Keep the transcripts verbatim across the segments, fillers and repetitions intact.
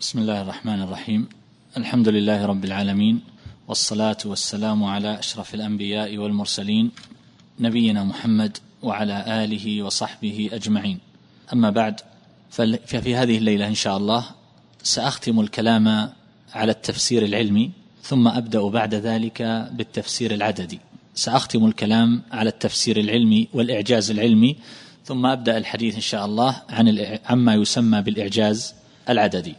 بسم الله الرحمن الرحيم. الحمد لله رب العالمين، والصلاة والسلام على أشرف الأنبياء والمرسلين نبينا محمد وعلى آله وصحبه أجمعين. أما بعد، ففي هذه الليلة إن شاء الله سأختم الكلام على التفسير العلمي، ثم أبدأ بعد ذلك بالتفسير العددي. سأختم الكلام على التفسير العلمي والإعجاز العلمي، ثم أبدأ الحديث إن شاء الله عن عما يسمى بالإعجاز العددي.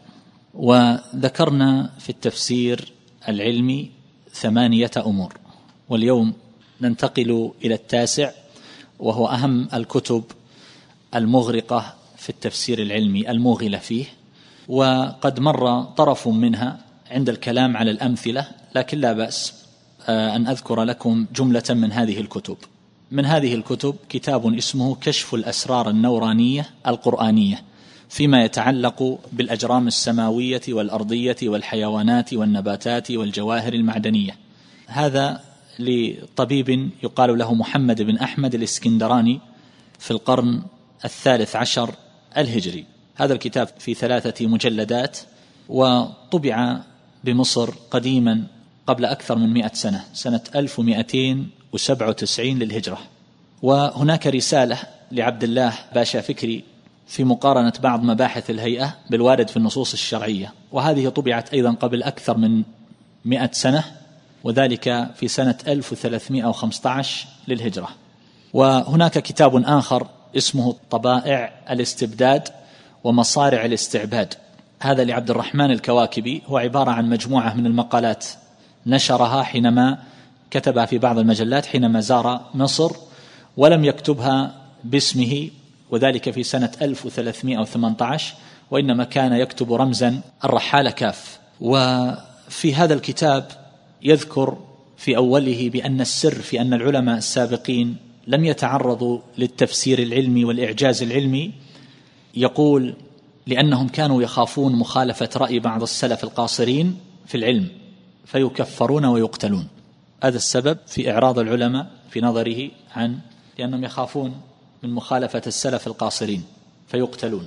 وذكرنا في التفسير العلمي ثمانية أمور، واليوم ننتقل إلى التاسع، وهو أهم الكتب المغرقة في التفسير العلمي الموغلة فيه، وقد مر طرف منها عند الكلام على الأمثلة، لكن لا بأس أن أذكر لكم جملة من هذه الكتب. من هذه الكتب كتاب اسمه كشف الأسرار النورانية القرآنية فيما يتعلق بالأجرام السماوية والأرضية والحيوانات والنباتات والجواهر المعدنية. هذا لطبيب يقال له محمد بن أحمد الإسكندراني في القرن الثالث عشر الهجري. هذا الكتاب في ثلاثة مجلدات، وطبع بمصر قديما قبل أكثر من مئة سنة، سنة ألف ومئتين وسبعة وتسعين للهجرة. وهناك رسالة لعبد الله باشا فكري في مقارنة بعض مباحث الهيئة بالوارد في النصوص الشرعية، وهذه طبعت أيضا قبل أكثر من مئة سنة، وذلك في سنة ألف وثلاثمئة وخمسة عشر للهجرة. وهناك كتاب آخر اسمه طبائع الاستبداد ومصارع الاستعباد، هذا لعبد الرحمن الكواكبي، هو عبارة عن مجموعة من المقالات نشرها حينما كتبها في بعض المجلات حينما زار مصر، ولم يكتبها باسمه، وذلك في سنة ألف وثلاثمئة وثمانية عشر، وإنما كان يكتب رمزا الرحالة كاف. وفي هذا الكتاب يذكر في أوله بأن السر في أن العلماء السابقين لم يتعرضوا للتفسير العلمي والإعجاز العلمي، يقول لأنهم كانوا يخافون مخالفة رأي بعض السلف القاصرين في العلم فيكفرون ويقتلون. هذا السبب في إعراض العلماء في نظره عن لأنهم يخافون من مخالفة السلف القاصرين فيقتلون.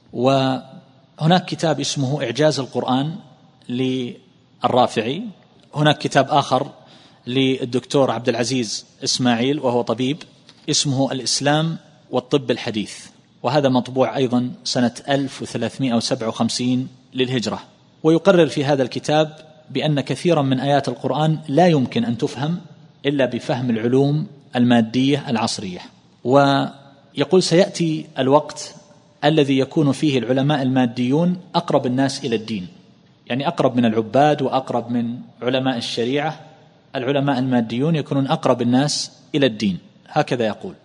وهناك كتاب اسمه إعجاز القرآن للرافعي. هناك كتاب آخر للدكتور عبد العزيز إسماعيل وهو طبيب، اسمه الإسلام والطب الحديث، وهذا مطبوع أيضا سنة ألف وثلاثمئة وسبعة وخمسين للهجرة. ويقرر في هذا الكتاب بأن كثيرا من آيات القرآن لا يمكن أن تفهم إلا بفهم العلوم المادية العصرية. ويقول سيأتي الوقت الذي يكون فيه العلماء الماديون أقرب الناس إلى الدين، يعني أقرب من العباد وأقرب من علماء الشريعة. العلماء الماديون يكونون أقرب الناس إلى الدين، هكذا يقول.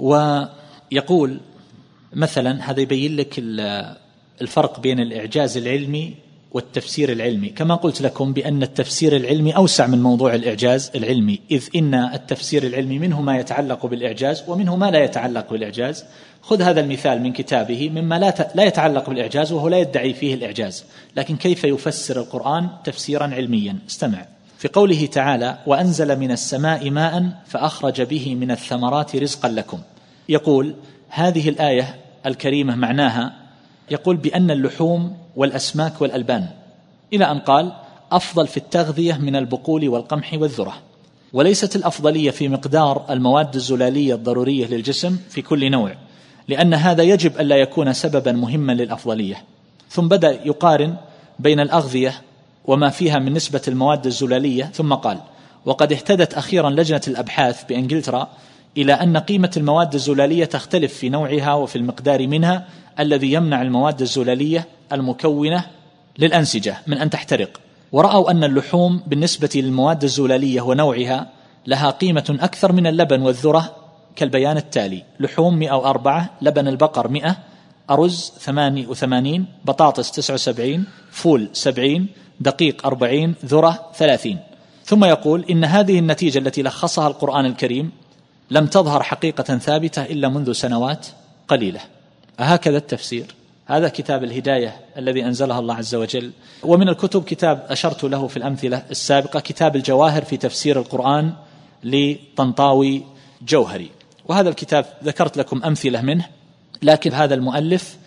ويقول مثلا هذا يبين لك الفرق بين الإعجاز العلمي والتفسير العلمي، كما قلت لكم بأن التفسير العلمي أوسع من موضوع الإعجاز العلمي، إذ إن التفسير العلمي منه ما يتعلق بالإعجاز ومنه ما لا يتعلق بالإعجاز. خذ هذا المثال من كتابه مما لا يتعلق بالإعجاز، وهو لا يدعي فيه الإعجاز، لكن كيف يفسر القرآن تفسيرا علميا. استمع في قوله تعالى: وأنزل من السماء ماء فأخرج به من الثمرات رزقا لكم. يقول هذه الآية الكريمة معناها، يقول بأن اللحوم والأسماك والألبان، إلى أن قال أفضل في التغذية من البقول والقمح والذرة، وليست الأفضلية في مقدار المواد الزلالية الضرورية للجسم في كل نوع، لأن هذا يجب أن لا يكون سببا مهما للأفضلية. ثم بدأ يقارن بين الأغذية وما فيها من نسبة المواد الزلالية، ثم قال وقد اهتدت أخيرا لجنة الأبحاث بإنجلترا إلى أن قيمة المواد الزلالية تختلف في نوعها وفي المقدار منها الذي يمنع المواد الزلالية المكونة للأنسجة من أن تحترق، ورأوا أن اللحوم بالنسبة للمواد الزلالية ونوعها لها قيمة أكثر من اللبن والذرة كالبيان التالي: لحوم مئة وأربعة، لبن البقر مئة، أرز ثمانية وثمانين، بطاطس تسعة وسبعين، فول سبعين، دقيق أربعين، ذرة ثلاثين. ثم يقول إن هذه النتيجة التي لخصها القرآن الكريم لم تظهر حقيقة ثابتة إلا منذ سنوات قليلة. هكذا التفسير. هذا كتاب الهداية الذي أنزلها الله عز وجل. ومن الكتب كتاب أشرت له في الأمثلة السابقة، كتاب الجواهر في تفسير القرآن لطنطاوي جوهري، وهذا الكتاب ذكرت لكم أمثلة منه، لكن هذا المؤلف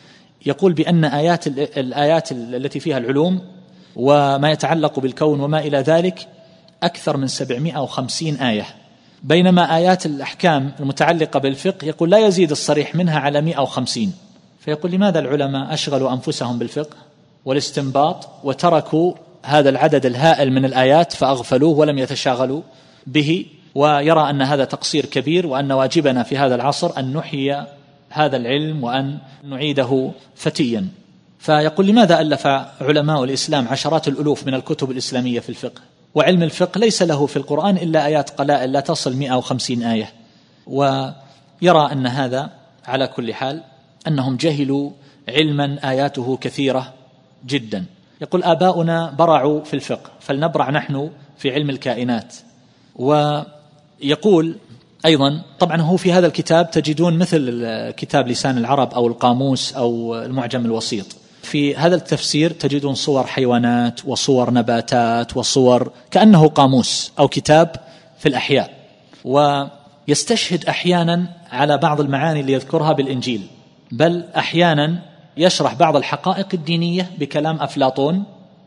يقول بأن آيات الآيات التي فيها العلوم وما يتعلق بالكون وما إلى ذلك أكثر من سبعمائة وخمسين آية، بينما آيات الأحكام المتعلقة بالفقه يقول لا يزيد الصريح منها على مائة وخمسين. فيقول لماذا العلماء أشغلوا أنفسهم بالفقه والاستنباط وتركوا هذا العدد الهائل من الآيات فأغفلوه ولم يتشاغلوا به، ويرى أن هذا تقصير كبير، وأن واجبنا في هذا العصر أن نحيي هذا العلم وأن نعيده فتيا. فيقول لماذا ألف علماء الإسلام عشرات الألوف من الكتب الإسلامية في الفقه، وعلم الفقه ليس له في القرآن إلا آيات قلائل لا تصل مائة وخمسين آية؟ ويرى أن هذا على كل حال أنهم جهلوا علما آياته كثيرة جدا. يقول آباؤنا برعوا في الفقه فلنبرع نحن في علم الكائنات. ويقول أيضا طبعا هو في هذا الكتاب تجدون مثل كتاب لسان العرب أو القاموس أو المعجم الوسيط، في هذا التفسير تجدون صور حيوانات وصور نباتات وصور كأنه قاموس أو كتاب في الأحياء، ويستشهد أحيانا على بعض المعاني اللي يذكرها بالإنجيل، بل أحيانا يشرح بعض الحقائق الدينية بكلام أفلاطون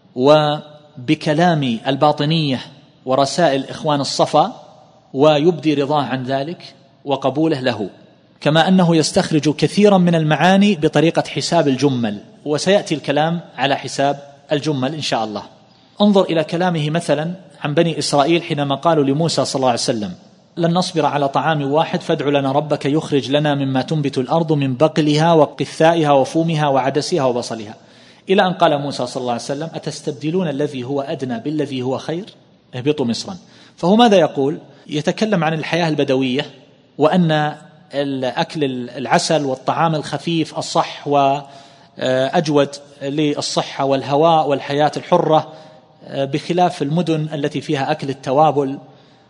وبكلام الباطنية ورسائل إخوان الصفا، ويبدي رضاه عن ذلك وقبوله له، كما أنه يستخرج كثيرا من المعاني بطريقة حساب الجمل، وسيأتي الكلام على حساب الجمل إن شاء الله. انظر إلى كلامه مثلا عن بني إسرائيل حينما قالوا لموسى صلى الله عليه وسلم لن نصبر على طعام واحد فادع لنا ربك يخرج لنا مما تنبت الأرض من بقلها وقثائها وفومها وعدسها وبصلها، إلى أن قال موسى صلى الله عليه وسلم أتستبدلون الذي هو أدنى بالذي هو خير اهبطوا مصرا. فهو ماذا يقول؟ يتكلم عن الحياة البدوية، وأن الأكل العسل والطعام الخفيف الصح وأجود للصحة والهواء والحياة الحرة، بخلاف المدن التي فيها أكل التوابل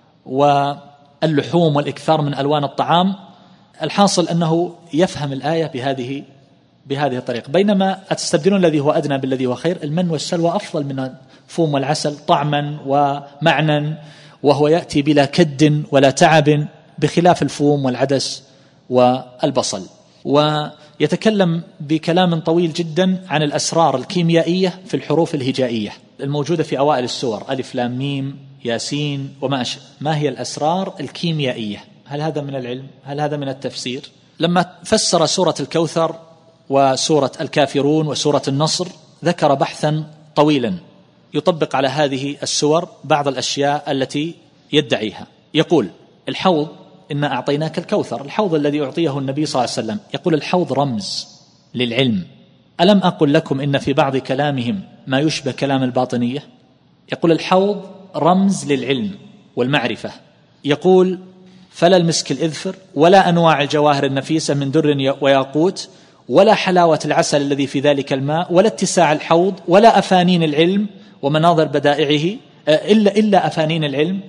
واللحوم والإكثار من ألوان الطعام. الحاصل أنه يفهم الآية بهذه بهذه الطريقة. بينما أتستبدلون الذي هو أدنى بالذي هو خير، المن والسلوى أفضل من الفوم والعسل طعما ومعنى، وهو يأتي بلا كد ولا تعب، بخلاف الفوم والعدس والبصل. ويتكلم بكلام طويل جدا عن الأسرار الكيميائية في الحروف الهجائية الموجودة في أوائل السور، ألف لام ميم ياسين وما أشبه. ما هي الأسرار الكيميائية؟ هل هذا من العلم؟ هل هذا من التفسير؟ لما فسر سورة الكوثر وسورة الكافرون وسورة النصر ذكر بحثا طويلا يطبق على هذه السور بعض الأشياء التي يدعيها. يقول الحوض إنا أعطيناك الكوثر، الحوض الذي أعطيه النبي صلى الله عليه وسلم، يقول الحوض رمز للعلم. ألم أقل لكم إن في بعض كلامهم ما يشبه كلام الباطنية؟ يقول الحوض رمز للعلم والمعرفة. يقول فلا المسك الإذفر ولا أنواع الجواهر النفيسة من در وياقوت ولا حلاوة العسل الذي في ذلك الماء ولا اتساع الحوض ولا أفانين العلم ومناظر بدائعه إلا, إلا أفانين العلم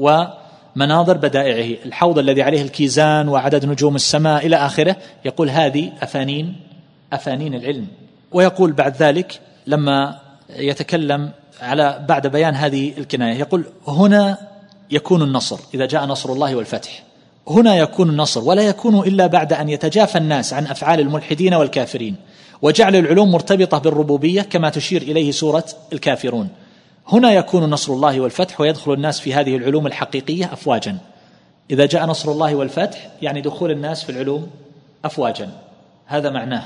ومناظر بدائعه. الحوض الذي عليه الكيزان وعدد نجوم السماء إلى آخره، يقول هذه أفانين أفانين العلم. ويقول بعد ذلك لما يتكلم على بعد بيان هذه الكناية، يقول هنا يكون النصر إذا جاء نصر الله والفتح، هنا يكون النصر ولا يكون إلا بعد أن يتجافى الناس عن أفعال الملحدين والكافرين وجعل العلوم مرتبطة بالربوبية كما تشير إليه سورة الكافرون. هنا يكون نصر الله والفتح ويدخل الناس في هذه العلوم الحقيقية أفواجا. إذا جاء نصر الله والفتح يعني دخول الناس في العلوم أفواجا، هذا معناه.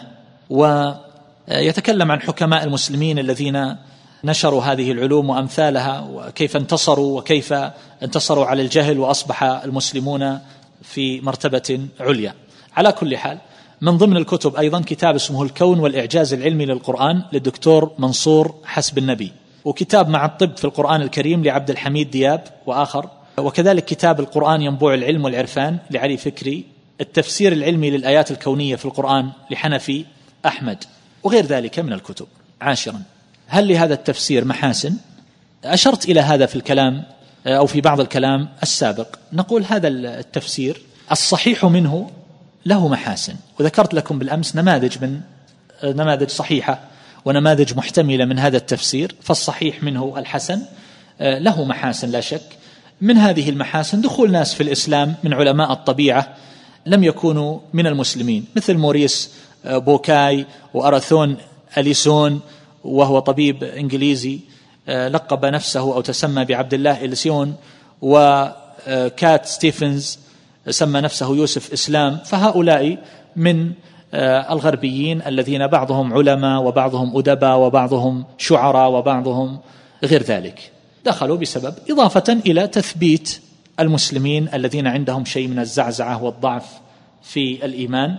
ويتكلم عن حكماء المسلمين الذين نشروا هذه العلوم وأمثالها وكيف انتصروا وكيف انتصروا على الجهل وأصبح المسلمون في مرتبة عليا. على كل حال، من ضمن الكتب أيضا كتاب اسمه الكون والإعجاز العلمي للقرآن للدكتور منصور حسب النبي، وكتاب مع الطب في القرآن الكريم لعبد الحميد دياب وآخر، وكذلك كتاب القرآن ينبوع العلم والعرفان لعلي فكري، التفسير العلمي للآيات الكونية في القرآن لحنفي أحمد، وغير ذلك من الكتب. عاشرا، هل لهذا التفسير محاسن؟ أشرت إلى هذا في الكلام أو في بعض الكلام السابق. نقول هذا التفسير الصحيح منه له محاسن، وذكرت لكم بالأمس نماذج من نماذج صحيحة ونماذج محتملة من هذا التفسير. فالصحيح منه الحسن له محاسن لا شك. من هذه المحاسن دخول ناس في الإسلام من علماء الطبيعة لم يكونوا من المسلمين، مثل موريس بوكاي وأراثون أليسون وهو طبيب إنجليزي لقب نفسه أو تسمى بعبد الله إليسون، وكات ستيفنز سمى نفسه يوسف إسلام. فهؤلاء من الغربيين الذين بعضهم علماء وبعضهم أدباء وبعضهم شعراء وبعضهم غير ذلك، دخلوا بسبب إضافة إلى تثبيت المسلمين الذين عندهم شيء من الزعزعة والضعف في الإيمان،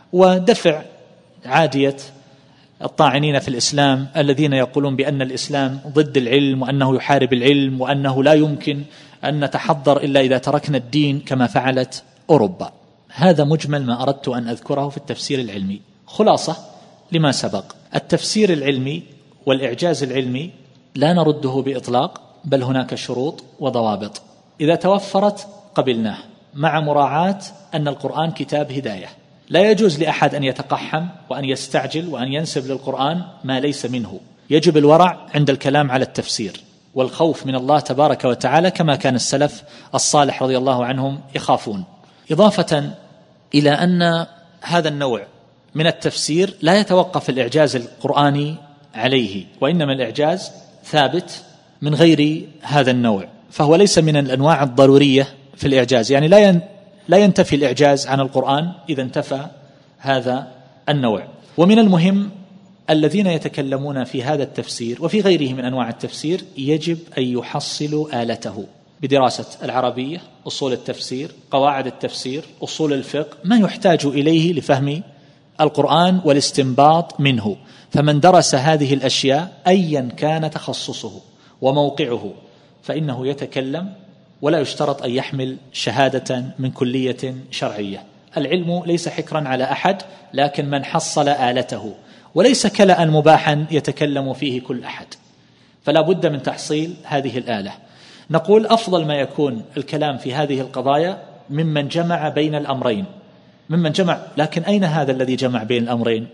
ودفع عادية الطاعنين في الإسلام الذين يقولون بأن الإسلام ضد العلم وأنه يحارب العلم وأنه لا يمكن أن نتحضر إلا إذا تركنا الدين كما فعلت أوروبا. هذا مجمل ما أردت أن أذكره في التفسير العلمي. خلاصة لما سبق: التفسير العلمي والإعجاز العلمي لا نرده بإطلاق، بل هناك شروط وضوابط إذا توفرت قبلناه، مع مراعاة أن القرآن كتاب هداية. لا يجوز لأحد أن يتقحم وأن يستعجل وأن ينسب للقرآن ما ليس منه. يجب الورع عند الكلام على التفسير والخوف من الله تبارك وتعالى كما كان السلف الصالح رضي الله عنهم يخافون. إضافة إلى أن هذا النوع من التفسير لا يتوقف الإعجاز القرآني عليه، وإنما الإعجاز ثابت من غير هذا النوع، فهو ليس من الأنواع الضرورية في الإعجاز. يعني لا لا ينتفي الإعجاز عن القرآن إذا انتفى هذا النوع. ومن المهم الذين يتكلمون في هذا التفسير وفي غيره من أنواع التفسير يجب أن يحصلوا آلته بدراسة العربية، أصول التفسير، قواعد التفسير، أصول الفقه، ما يحتاج إليه لفهم القرآن والاستنباط منه. فمن درس هذه الأشياء أيا كان تخصصه وموقعه فإنه يتكلم، ولا يشترط أن يحمل شهادة من كلية شرعية. العلم ليس حكرا على أحد، لكن من حصل آلته، وليس كلأ مباحا يتكلم فيه كل أحد، فلا بد من تحصيل هذه الآلة. نقول أفضل ما يكون الكلام في هذه القضايا ممن جمع بين الأمرين، ممن جمع. لكن أين هذا الذي جمع بين الأمرين؟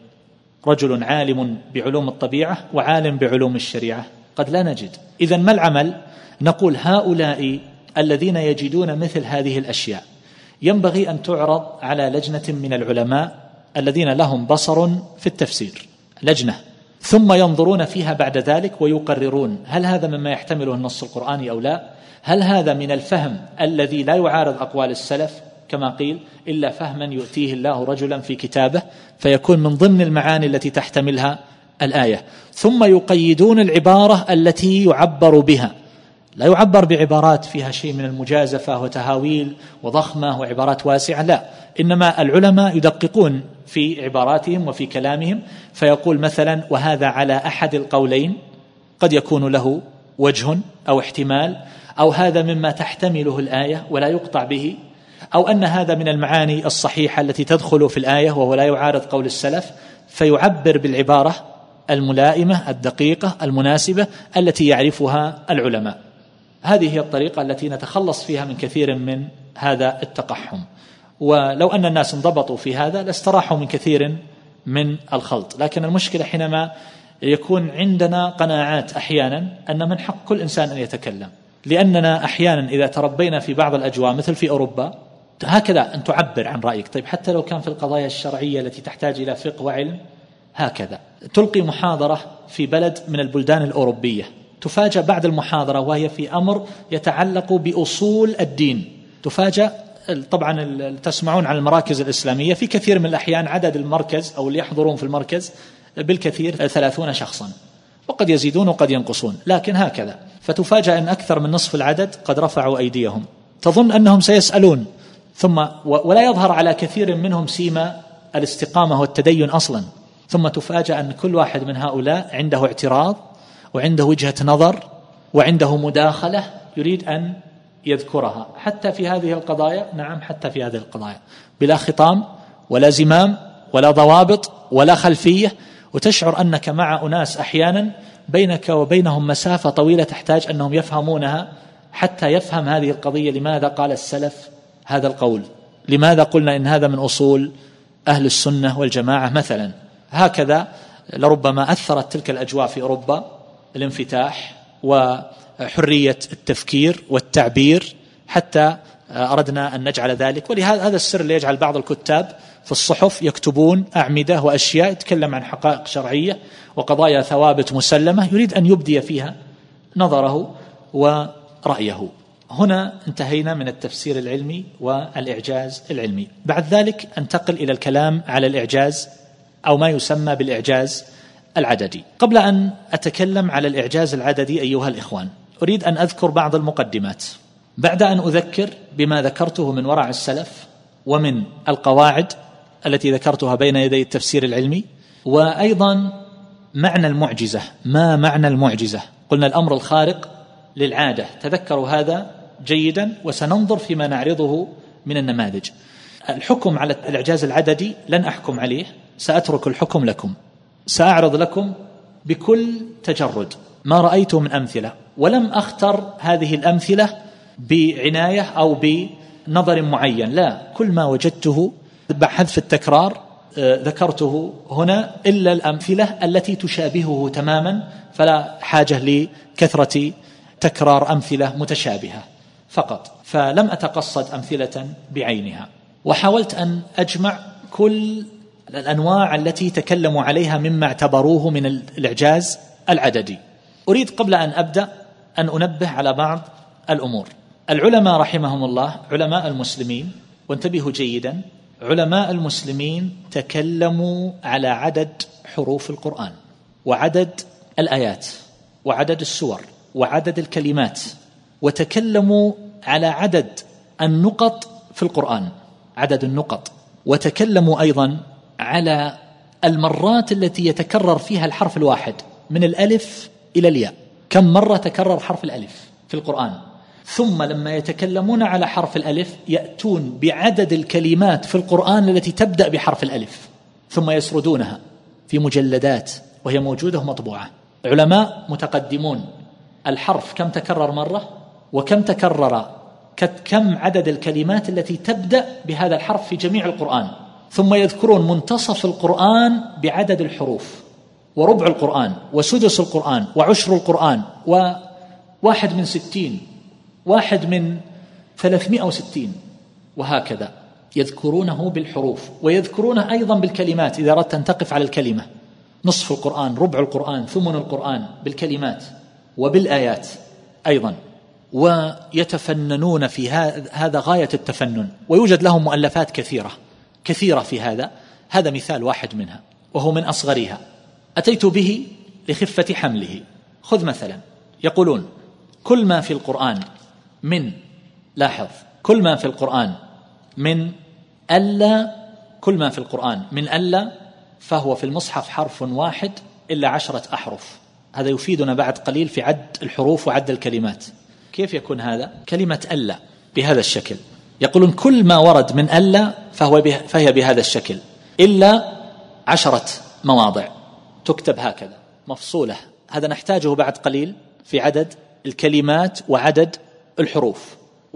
رجل عالم بعلوم الطبيعة وعالم بعلوم الشريعة، قد لا نجد. إذن ما العمل؟ نقول هؤلاء الذين يجدون مثل هذه الأشياء ينبغي أن تعرض على لجنة من العلماء الذين لهم بصر في التفسير، لجنة، ثم ينظرون فيها بعد ذلك ويقررون هل هذا مما يحتمله النص القرآني أو لا، هل هذا من الفهم الذي لا يعارض أقوال السلف كما قيل إلا فهما يؤتيه الله رجلا في كتابه، فيكون من ضمن المعاني التي تحتملها الآية. ثم يقيدون العبارة التي يعبر بها، لا يعبر بعبارات فيها شيء من المجازفة وتهاويل وضخمة وعبارات واسعة، لا، إنما العلماء يدققون في عباراتهم وفي كلامهم، فيقول مثلا وهذا على أحد القولين، قد يكون له وجه أو احتمال، أو هذا مما تحتمله الآية ولا يقطع به، أو أن هذا من المعاني الصحيحة التي تدخل في الآية وهو لا يعارض قول السلف، فيعبر بالعبارة الملائمة الدقيقة المناسبة التي يعرفها العلماء. هذه هي الطريقة التي نتخلص فيها من كثير من هذا التقحم، ولو أن الناس انضبطوا في هذا لاستراحوا من كثير من الخلط. لكن المشكلة حينما يكون عندنا قناعات أحيانا أن من حق كل إنسان أن يتكلم، لأننا أحيانا إذا تربينا في بعض الأجواء مثل في أوروبا هكذا أن تعبر عن رأيك، طيب حتى لو كان في القضايا الشرعية التي تحتاج إلى فقه وعلم هكذا. تلقي محاضرة في بلد من البلدان الأوروبية، تفاجأ بعد المحاضرة وهي في أمر يتعلق بأصول الدين، تفاجأ طبعا تسمعون عن المراكز الإسلامية، في كثير من الأحيان عدد المركز أو اللي يحضرون في المركز بالكثير ثلاثون شخصا، وقد يزيدون وقد ينقصون، لكن هكذا. فتفاجأ أن أكثر من نصف العدد قد رفعوا أيديهم، تظن أنهم سيسألون، ثم ولا يظهر على كثير منهم سيما الاستقامة والتدين أصلا، ثم تفاجأ أن كل واحد من هؤلاء عنده اعتراض وعنده وجهة نظر وعنده مداخلة يريد أن يذكرها، حتى في هذه القضايا. نعم، حتى في هذه القضايا بلا خطام ولا زمام ولا ضوابط ولا خلفية، وتشعر أنك مع أناس أحيانا بينك وبينهم مسافة طويلة تحتاج أنهم يفهمونها حتى يفهم هذه القضية. لماذا قال السلف هذا القول؟ لماذا قلنا إن هذا من أصول أهل السنة والجماعة مثلا؟ هكذا لربما أثرت تلك الأجواء في أوروبا، الانفتاح وحرية التفكير والتعبير، حتى أردنا أن نجعل ذلك. ولهذا هذا السر اللي يجعل بعض الكتاب في الصحف يكتبون أعمدة وأشياء يتكلم عن حقائق شرعية وقضايا ثوابت مسلمة، يريد أن يبدي فيها نظره ورأيه. هنا انتهينا من التفسير العلمي والإعجاز العلمي. بعد ذلك انتقل إلى الكلام على الإعجاز أو ما يسمى بالإعجاز العددي. قبل أن أتكلم على الإعجاز العددي أيها الإخوان، أريد أن أذكر بعض المقدمات بعد أن أذكر بما ذكرته من ورع السلف ومن القواعد التي ذكرتها بين يدي التفسير العلمي، وأيضا معنى المعجزة. ما معنى المعجزة؟ قلنا الأمر الخارق للعادة، تذكروا هذا جيدا، وسننظر فيما نعرضه من النماذج. الحكم على الإعجاز العددي لن أحكم عليه، سأترك الحكم لكم، سأعرض لكم بكل تجرد ما رأيته من أمثلة، ولم أختر هذه الأمثلة بعناية أو بنظر معين، لا، كل ما وجدته بحذف التكرار ذكرته هنا، إلا الأمثلة التي تشابهه تماما، فلا حاجة لكثرة تكرار أمثلة متشابهة فقط. فلم أتقصد أمثلة بعينها، وحاولت أن أجمع كل الأنواع التي تكلموا عليها مما اعتبروه من الإعجاز العددي. أريد قبل أن أبدأ أن أنبه على بعض الأمور. العلماء رحمهم الله، علماء المسلمين، وانتبهوا جيدا، علماء المسلمين تكلموا على عدد حروف القرآن وعدد الآيات وعدد السور وعدد الكلمات، وتكلموا على عدد النقط في القرآن، عدد النقط، وتكلموا أيضا على المرات التي يتكرر فيها الحرف الواحد من الألف إلى الياء، كم مرة تكرر حرف الألف في القرآن. ثم لما يتكلمون على حرف الألف يأتون بعدد الكلمات في القرآن التي تبدأ بحرف الألف، ثم يسردونها في مجلدات وهي موجودة ومطبوعة. علماء متقدمون الحرف كم تكرر مرة، وكم تكرر، كم عدد الكلمات التي تبدأ بهذا الحرف في جميع القرآن، ثم يذكرون منتصف القرآن بعدد الحروف، وربع القرآن، وسدس القرآن، وعشر القرآن، وواحد من ستين، واحد من ثلاثمائة وستين، وهكذا يذكرونه بالحروف، ويذكرونه أيضا بالكلمات إذا أردت أن تقف على الكلمة، نصف القرآن، ربع القرآن، ثمن القرآن، بالكلمات وبالآيات أيضا. ويتفننون في هذا غاية التفنن، ويوجد لهم مؤلفات كثيرة كثيرة في هذا. هذا مثال واحد منها وهو من أصغرها، أتيت به لخفة حمله. خذ مثلا، يقولون كل ما في القرآن من، لاحظ، كل ما في القرآن من ألا، كل ما في القرآن من ألا فهو في المصحف حرف واحد إلا عشرة أحرف. هذا يفيدنا بعد قليل في عد الحروف وعد الكلمات. كيف يكون هذا؟ كلمة ألا بهذا الشكل، يقولون كل ما ورد من ألا فهو به فهي بهذا الشكل إلا عشرة مواضع تكتب هكذا مفصولة. هذا نحتاجه بعد قليل في عدد الكلمات وعدد الحروف،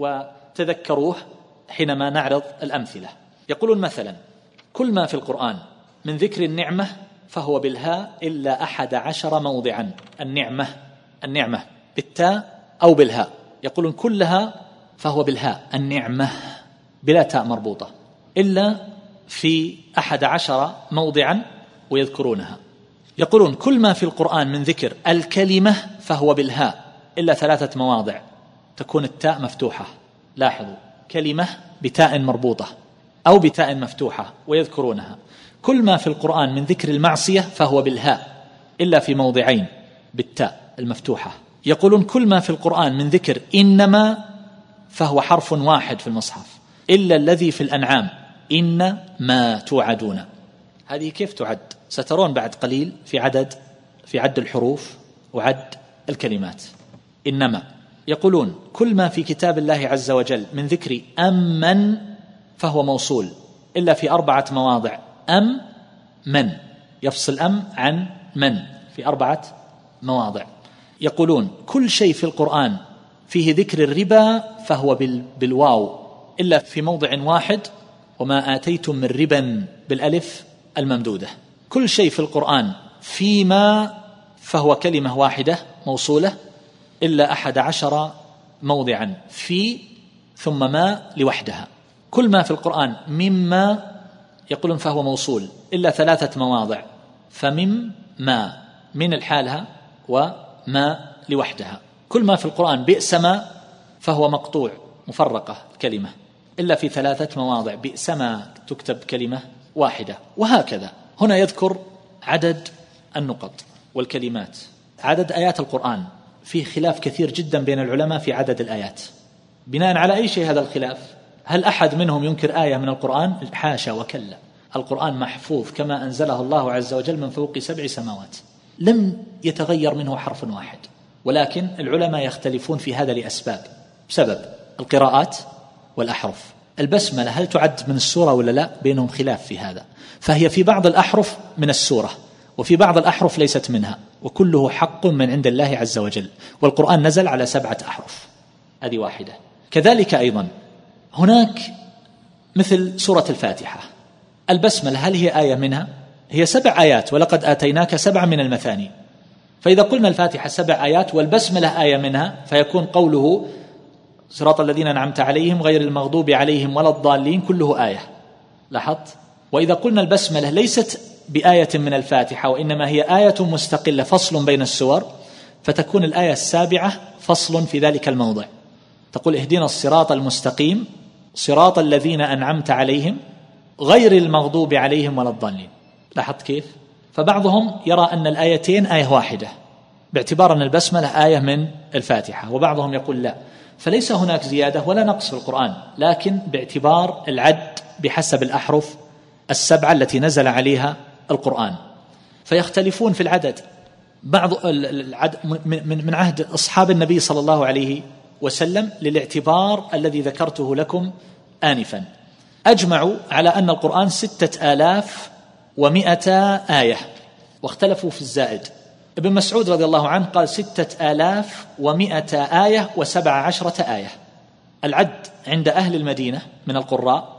وتذكروه حينما نعرض الأمثلة. يقولون مثلا كل ما في القرآن من ذكر النعمة فهو بالهاء إلا أحد عشر موضعا. النعمة، النعمة بالتاء أو بالهاء، يقولون كلها فهو بالهاء، النعمة بلا تاء مربوطة، إلا في أحد عشر موضعا ويذكرونها. يقولون كل ما في القرآن من ذكر الكلمة فهو بالهاء إلا ثلاثة مواضع تكون التاء مفتوحة. لاحظوا، كلمة بتاء مربوطة أو بتاء مفتوحة ويذكرونها. كل ما في القرآن من ذكر المعصية فهو بالهاء إلا في موضعين بالتاء المفتوحة. يقولون كل ما في القرآن من ذكر إنما فهو حرف واحد في المصحف إلا الذي في الأنعام، إن ما توعدون. هذه كيف تعد؟ سترون بعد قليل في عدد في عد الحروف وعد الكلمات. إنما. يقولون كل ما في كتاب الله عز وجل من ذكر أمن فهو موصول إلا في أربعة مواضع، أم من، يفصل أم عن من في أربعة مواضع. يقولون كل شيء في القرآن فيه ذكر الربا فهو بالواو إلا في موضع واحد، وما آتيتم من ربا بالألف الممدودة. كل شيء في القرآن فيما فهو كلمة واحدة موصولة إلا أحد عشر موضعا، في ثم ما لوحدها. كل ما في القرآن مما يقولون فهو موصول إلا ثلاثة مواضع، فمم ما من الحالها وما لوحدها. كل ما في القرآن بئس ما فهو مقطوع مفرقة الكلمة إلا في ثلاثة مواضع، بئس ما تكتب كلمة واحدة. وهكذا هنا يذكر عدد النقط والكلمات. عدد آيات القرآن فيه خلاف كثير جدا بين العلماء في عدد الآيات. بناء على أي شيء هذا الخلاف؟ هل أحد منهم ينكر آية من القرآن؟ حاشا وكلا، القرآن محفوظ كما أنزله الله عز وجل من فوق سبع سماوات، لم يتغير منه حرف واحد. ولكن العلماء يختلفون في هذا لأسباب، بسبب القراءات والأحرف. البسملة هل تعد من السورة ولا لا؟ بينهم خلاف في هذا، فهي في بعض الأحرف من السورة وفي بعض الأحرف ليست منها، وكله حق من عند الله عز وجل، والقرآن نزل على سبعة أحرف، هذه واحدة. كذلك أيضا هناك مثل سورة الفاتحة، البسملة هل هي آية منها؟ هي سبع آيات، ولقد آتيناك سبع من المثاني. فإذا قلنا الفاتحة سبع آيات والبسملة آية منها فيكون قوله صراط الذين أنعمت عليهم غير المغضوب عليهم ولا الضالين كله آية. لاحظت؟ وإذا قلنا البسملة ليست بآية من الفاتحة وإنما هي آية مستقلة فصل بين السور، فتكون الآية السابعة فصل في ذلك الموضع، تقول اهدنا الصراط المستقيم صراط الذين أنعمت عليهم غير المغضوب عليهم ولا الضالين. لاحظت كيف؟ فبعضهم يرى أن الآيتين آية واحدة باعتبار أن البسملة آية من الفاتحة، وبعضهم يقول لا، فليس هناك زيادة ولا نقص في القرآن، لكن باعتبار العد بحسب الأحرف السبعة التي نزل عليها القرآن. فيختلفون في العدد، بعض العدد من عهد أصحاب النبي صلى الله عليه وسلم للاعتبار الذي ذكرته لكم آنفا، أجمعوا على أن القرآن ستة آلاف ومئة آية، واختلفوا في الزائد. ابن مسعود رضي الله عنه قال ستة آلاف ومئة آية وسبع عشرة آية. العد عند أهل المدينة من القراء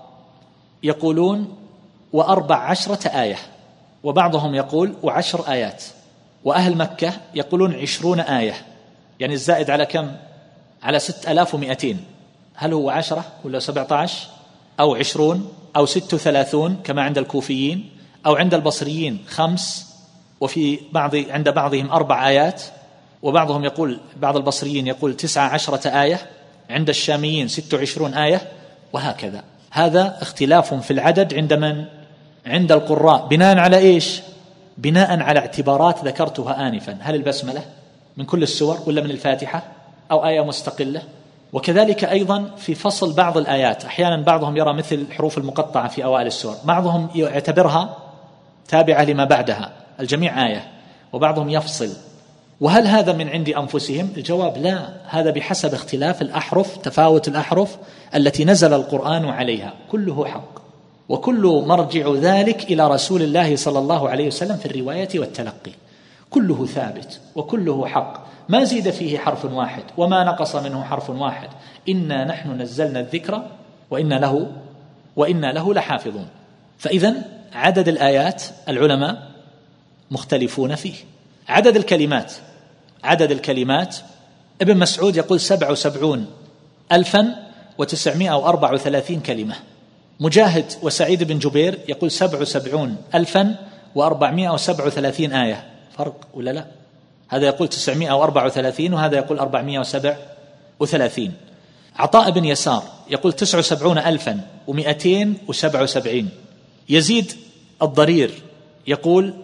يقولون وأربع عشرة آية، وبعضهم يقول وعشر آيات، وأهل مكة يقولون عشرون آية، يعني الزائد على كم؟ على ستة آلاف ومئتين. هل هو عشرة ولا سبعة عشر أو عشرون أو ست وثلاثون كما عند الكوفيين، أو عند البصريين خمس، وفي بعض عند بعضهم أربع آيات، وبعضهم يقول بعض البصريين يقول تسعة عشرة آية، عند الشاميين ست وعشرون آية، وهكذا. هذا اختلاف في العدد عند من؟ عند القراء. بناء على إيش؟ بناء على اعتبارات ذكرتها آنفا، هل البسملة من كل السور ولا من الفاتحة أو آية مستقلة؟ وكذلك أيضا في فصل بعض الآيات، أحيانا بعضهم يرى مثل الحروف المقطعة في أوائل السور، بعضهم يعتبرها تابعة لما بعدها الجميع آية، وبعضهم يفصل. وهل هذا من عند أنفسهم؟ الجواب لا، هذا بحسب اختلاف الأحرف، تفاوت الأحرف التي نزل القرآن عليها، كله حق، وكل مرجع ذلك إلى رسول الله صلى الله عليه وسلم في الرواية والتلقي، كله ثابت وكله حق، ما زيد فيه حرف واحد وما نقص منه حرف واحد. إنا نحن نزلنا الذكر وإنا له وإنا له لحافظون. فإذن عدد الآيات العلماء مختلفون فيه. عدد الكلمات، عدد الكلمات ابن مسعود يقول سبع وسبعون ألفا وتسعمائة وأربع وثلاثين كلمة. مجاهد وسعيد بن جبير يقول سبع وسبعون ألفا وأربعمائة وسبع وثلاثين آية. فرق ولا لا؟ هذا يقول تسعمائة وأربع وثلاثين وهذا يقول أربعمائة وسبع وثلاثين. عطاء بن يسار يقول تسع وسبعون ألفا ومئتين وسبع وسبعين. يزيد الضرير يقول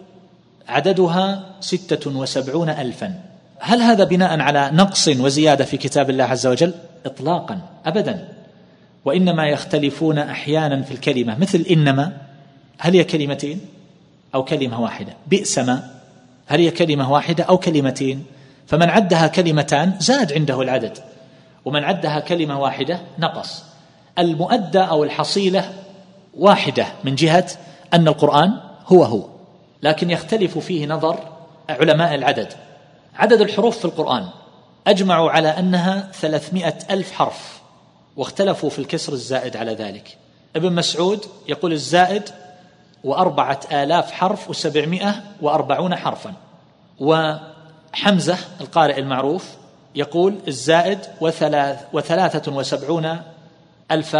عددها ستة وسبعون ألفا. هل هذا بناء على نقص وزيادة في كتاب الله عز وجل؟ إطلاقا أبدا، وإنما يختلفون أحيانا في الكلمة، مثل إنما هل هي كلمتين أو كلمة واحدة؟ بئس ما هل هي كلمة واحدة أو كلمتين؟ فمن عدها كلمتان زاد عنده العدد، ومن عدها كلمة واحدة نقص. المؤدى أو الحصيلة واحدة من جهة أن القرآن هو هو، لكن يختلف فيه نظر علماء العدد. عدد الحروف في القرآن أجمعوا على أنها ثلاثمائة ألف حرف، واختلفوا في الكسر الزائد على ذلك. ابن مسعود يقول الزائد وأربعة آلاف حرف وسبعمائة وأربعون حرفا. وحمزة القارئ المعروف يقول الزائد وثلاث وثلاثة وسبعون ألف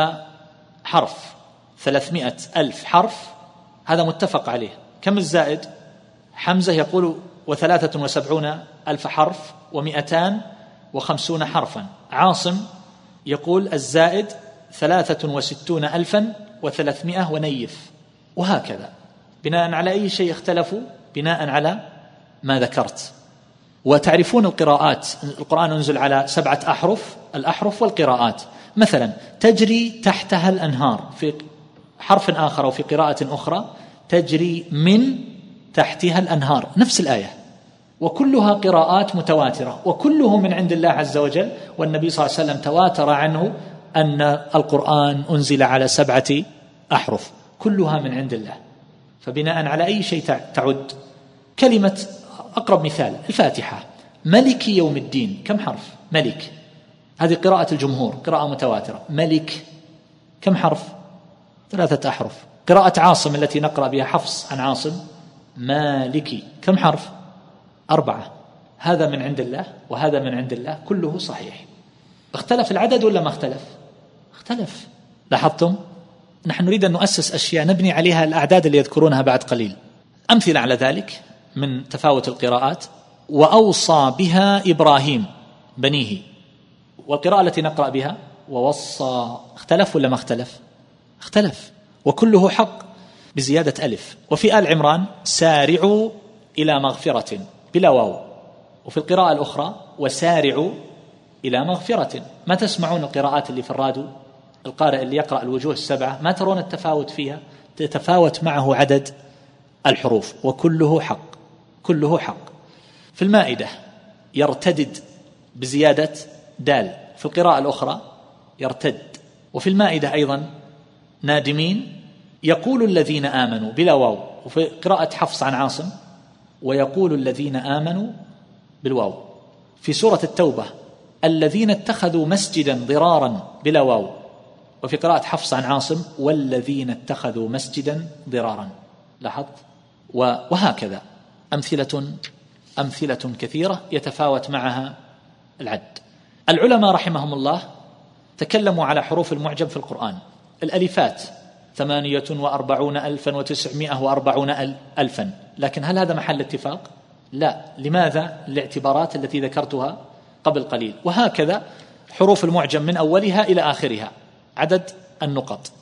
حرف، ثلاثمائة ألف حرف، هذا متفق عليه. كم الزائد؟ حمزة يقول وثلاثة وسبعون ألف حرف ومئتان وخمسون حرفا. عاصم يقول الزائد ثلاثة وستون ألفا وثلاثمائة ونيف. وهكذا بناء على أي شيء اختلفوا؟ بناء على ما ذكرت. وتعرفون القراءات، القرآن أنزل على سبعة أحرف، الأحرف والقراءات. مثلا تجري تحتها الأنهار في حرف آخر، وفي قراءة أخرى تجري من تحتها الأنهار، نفس الآية، وكلها قراءات متواترة، وكله من عند الله عز وجل. والنبي صلى الله عليه وسلم تواتر عنه أن القرآن أنزل على سبعة أحرف، كلها من عند الله. فبناء على أي شيء تعد؟ كلمة أقرب مثال الفاتحة، ملك يوم الدين، كم حرف؟ ملك، هذه قراءة الجمهور، قراءة متواترة. ملك كم حرف؟ ثلاثة أحرف. قراءة عاصم التي نقرأ بها، حفص عن عاصم، مالكي، كم حرف؟ أربعة. هذا من عند الله وهذا من عند الله، كله صحيح. اختلف العدد ولا ما اختلف؟ اختلف. لاحظتم؟ نحن نريد أن نؤسس أشياء نبني عليها الأعداد اللي يذكرونها بعد قليل. أمثلة على ذلك من تفاوت القراءات: وأوصى بها إبراهيم بنيه، والقراءة التي نقرأ بها ووصى، اختلف ولا ما اختلف؟ اختلف، وكله حق بزيادة ألف. وفي آل عمران سارعوا إلى مغفرة بلا واو، وفي القراءة الأخرى وسارعوا إلى مغفرة. ما تسمعون القراءات اللي في الراديو، القارئ اللي يقرأ الوجوه السبعة، ما ترون التفاوت فيها؟ تتفاوت معه عدد الحروف، وكله حق، كله حق. في المائدة يرتدد بزيادة دال، في القراءة الأخرى يرتد. وفي المائدة أيضا نادمين، يقول الذين آمنوا بلا واو، وفي قراءة حفص عن عاصم ويقول الذين آمنوا بالواو. في سورة التوبة الذين اتخذوا مسجدا ضرارا بلا واو، وفي قراءة حفص عن عاصم والذين اتخذوا مسجدا ضرارا. لاحظت؟ وهكذا أمثلة أمثلة كثيرة يتفاوت معها العد. العلماء رحمهم الله تكلموا على حروف المعجم في القرآن. الألفات ثمانية وأربعون ألفا وتسعمائة وأربعون ألفا، لكن هل هذا محل اتفاق؟ لا. لماذا؟ الاعتبارات التي ذكرتها قبل قليل. وهكذا حروف المعجم من أولها إلى آخرها، عدد النقط.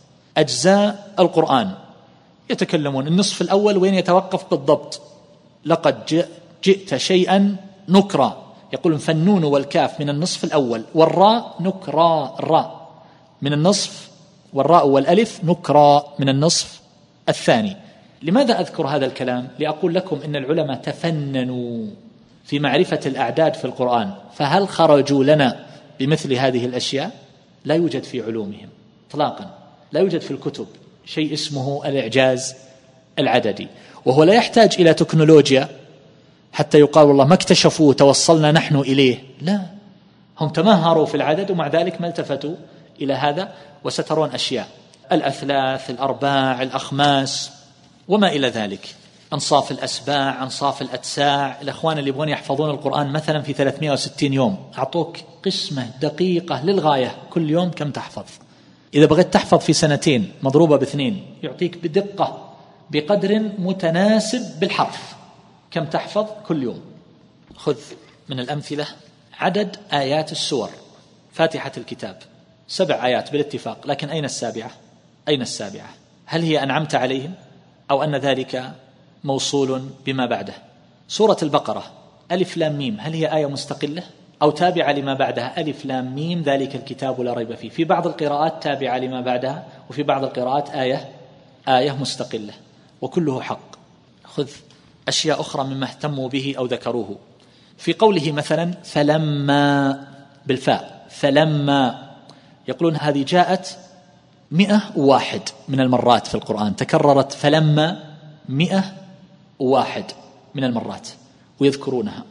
أجزاء القرآن يتكلمون النصف الأول وين يتوقف بالضبط؟ لقد جئت شيئا نكرا، يقولون فالنون والكاف من النصف الأول، والراء نكرا، الراء من النصف، والراء والألف نكرا من النصف الثاني. لماذا أذكر هذا الكلام؟ لأقول لكم إن العلماء تفننوا في معرفة الأعداد في القرآن، فهل خرجوا لنا بمثل هذه الأشياء؟ لا يوجد في علومهم إطلاقا، لا يوجد في الكتب شيء اسمه الإعجاز العددي، وهو لا يحتاج إلى تكنولوجيا حتى يقال والله ما اكتشفوا توصلنا نحن إليه. لا، هم تمهروا في العدد ومع ذلك ما التفتوا إلى هذا. وسترون أشياء، الأثلاث، الأرباع، الأخماس وما إلى ذلك، أنصاف الأسباع، أنصاف الأتساع. الأخوان اللي يبغون يحفظون القرآن مثلا في ثلاثمائة وستين يوم، أعطوك قسمة دقيقة للغاية، كل يوم كم تحفظ. إذا بغيت تحفظ في سنتين مضروبة باثنين، يعطيك بدقة بقدر متناسب بالحرف كم تحفظ كل يوم. خذ من الأمثلة عدد آيات السور. فاتحة الكتاب سبع آيات بالاتفاق، لكن أين السابعة؟ أين السابعة؟ هل هي أنعمت عليهم أو أن ذلك موصول بما بعده؟ سورة البقرة ألف لام ميم، هل هي آية مستقلة أو تابعة لما بعدها؟ ألف لام ميم ذلك الكتاب لا ريب فيه. في بعض القراءات تابعة لما بعدها، وفي بعض القراءات آية آية مستقلة، وكله حق. خذ أشياء أخرى مما اهتموا به أو ذكروه. في قوله مثلا فلما بالفاء، فلما، يقولون هذه جاءت مئة وواحد من المرات في القرآن، تكررت فلما مئة وواحد من المرات ويذكرونها.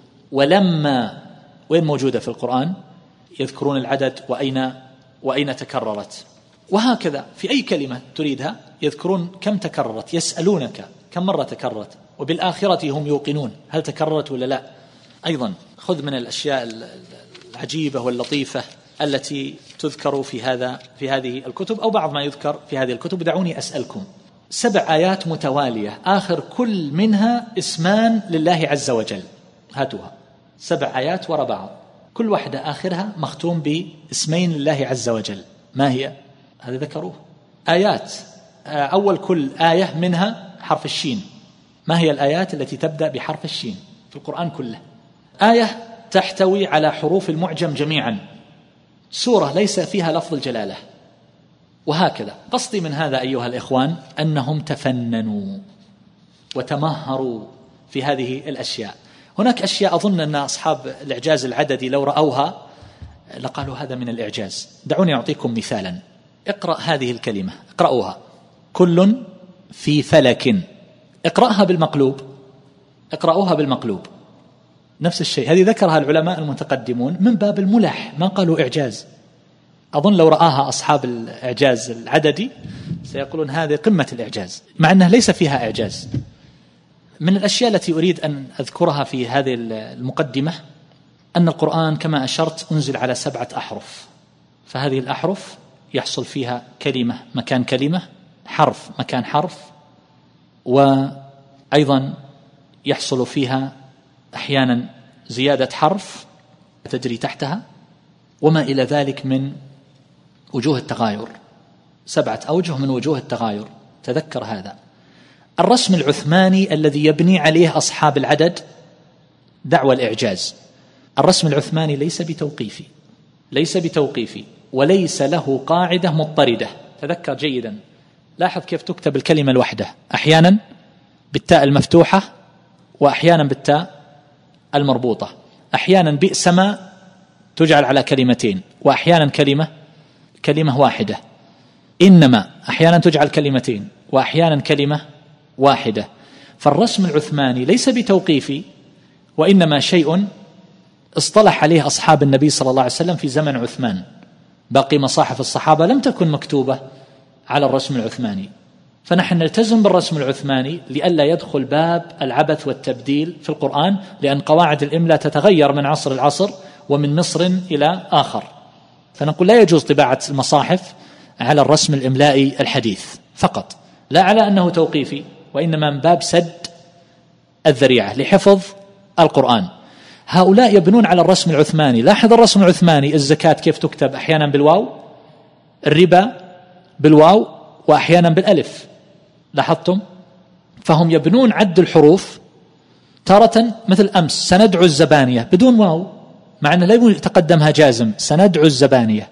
ولما وين موجودة في القرآن؟ يذكرون العدد وأين وأين تكررت. وهكذا في أي كلمة تريدها يذكرون كم تكررت، يسألونك كم مرة تكررت، وبالآخرة هم يوقنون هل تكررت ولا لا. أيضا خذ من الأشياء العجيبة واللطيفة التي تذكر في هذا في هذه الكتب أو بعض ما يذكر في هذه الكتب. دعوني أسألكم، سبع آيات متوالية آخر كل منها اسمان لله عز وجل، هاتوها، سبع آيات وراء بعض كل واحدة آخرها مختوم باسمين لله عز وجل، ما هي؟ هذا ذكروه آيات. أول كل آية منها حرف الشين. ما هي الآيات التي تبدأ بحرف الشين في القرآن كله؟ آية تحتوي على حروف المعجم جميعا، سورة ليس فيها لفظ الجلالة، وهكذا. قصدي من هذا أيها الإخوان أنهم تفننوا وتمهروا في هذه الأشياء. هناك أشياء أظن أن أصحاب الإعجاز العددي لو رأوها لقالوا هذا من الإعجاز. دعوني أعطيكم مثالا. اقرأ هذه الكلمة، اقرأوها، كل في فلك. اقرأها بالمقلوب، اقرأوها بالمقلوب، نفس الشيء. هذه ذكرها العلماء المتقدمون من باب الملح، ما قالوا إعجاز. أظن لو رآها أصحاب الإعجاز العددي سيقولون هذه قمة الإعجاز، مع أنه ليس فيها إعجاز. من الأشياء التي أريد أن أذكرها في هذه المقدمة أن القرآن كما أشرت أنزل على سبعة أحرف، فهذه الأحرف يحصل فيها كلمة مكان كلمة، حرف مكان حرف، وأيضا يحصل فيها أحيانا زيادة حرف تجري تحتها، وما إلى ذلك من وجوه التغاير. سبعة أوجه من وجوه التغاير، تذكر هذا. الرسم العثماني الذي يبني عليه أصحاب العدد دعوى الإعجاز، الرسم العثماني ليس بتوقيفي، ليس بتوقيفي وليس له قاعدة مضطردة. تذكر جيدا، لاحظ كيف تكتب الكلمة الوحدة، أحيانا بالتاء المفتوحة وأحيانا بالتاء المربوطة، أحيانا بئس ما تجعل على كلمتين وأحيانا كلمة كلمة واحدة، إنما أحيانا تجعل كلمتين وأحيانا كلمة واحدة. فالرسم العثماني ليس بتوقيفي، وإنما شيء اصطلح عليه أصحاب النبي صلى الله عليه وسلم في زمن عثمان. باقي مصاحف الصحابة لم تكن مكتوبة على الرسم العثماني، فنحن نلتزم بالرسم العثماني لئلا يدخل باب العبث والتبديل في القرآن، لأن قواعد الإملاء تتغير من عصر العصر ومن مصر إلى آخر، فنقول لا يجوز طباعة المصاحف على الرسم الإملائي الحديث فقط، لا على أنه توقيفي، وإنما من باب سد الذريعة لحفظ القرآن. هؤلاء يبنون على الرسم العثماني. لاحظ الرسم العثماني، الزكاة كيف تكتب، أحيانا بالواو، الربا بالواو وأحيانا بالألف، لاحظتم؟ فهم يبنون عد الحروف تارة مثل أمس سندعو الزبانية بدون واو، مع أنه لا يتقدمها جازم، سندعو الزبانية،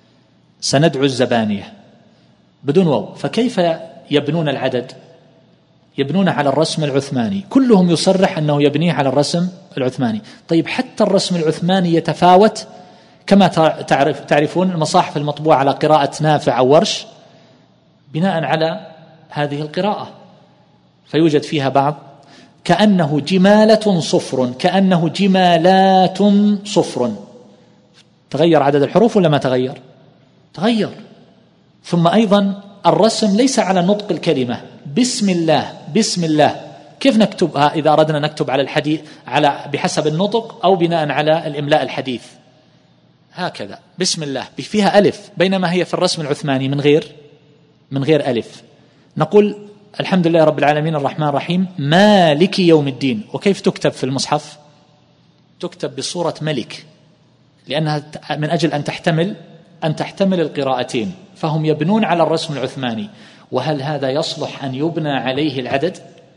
سندعو الزبانية بدون واو. فكيف يبنون العدد؟ يبنون على الرسم العثماني، كلهم يصرح أنه يبنيه على الرسم العثماني. طيب حتى الرسم العثماني يتفاوت، كما تعرف تعرفون المصاحف المطبوعة على قراءة نافع أو ورش بناء على هذه القراءة، فيوجد فيها بعض كأنه جمالة صفر، كأنه جمالات صفر. تغير عدد الحروف ولا ما تغير؟ تغير. ثم أيضا الرسم ليس على نطق الكلمة، بسم الله، بسم الله، كيف نكتبها إذا أردنا نكتب على الحديث على بحسب النطق أو بناء على الإملاء الحديث؟ هكذا بسم الله فيها ألف، بينما هي في الرسم العثماني من غير من غير ألف. نقول الحمد لله رب العالمين الرحمن الرحيم مالك يوم الدين، وكيف تكتب في المصحف؟ تكتب بصورة ملك، لأنها من أجل أن تحتمل أن تحتمل القراءتين. فهم يبنون على الرسم العثماني. وهل هذا يصلح أن يبنى عليه العدد؟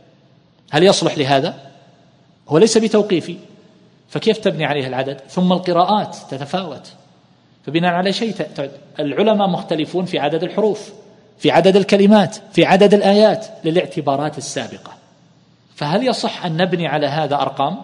هل يصلح لهذا؟ هو ليس بتوقيفي، فكيف تبني عليه العدد؟ ثم القراءات تتفاوت، فبناء على شيء العلماء مختلفون في عدد الحروف، في عدد الكلمات، في عدد الآيات للاعتبارات السابقة. فهل يصح أن نبني على هذا أرقام؟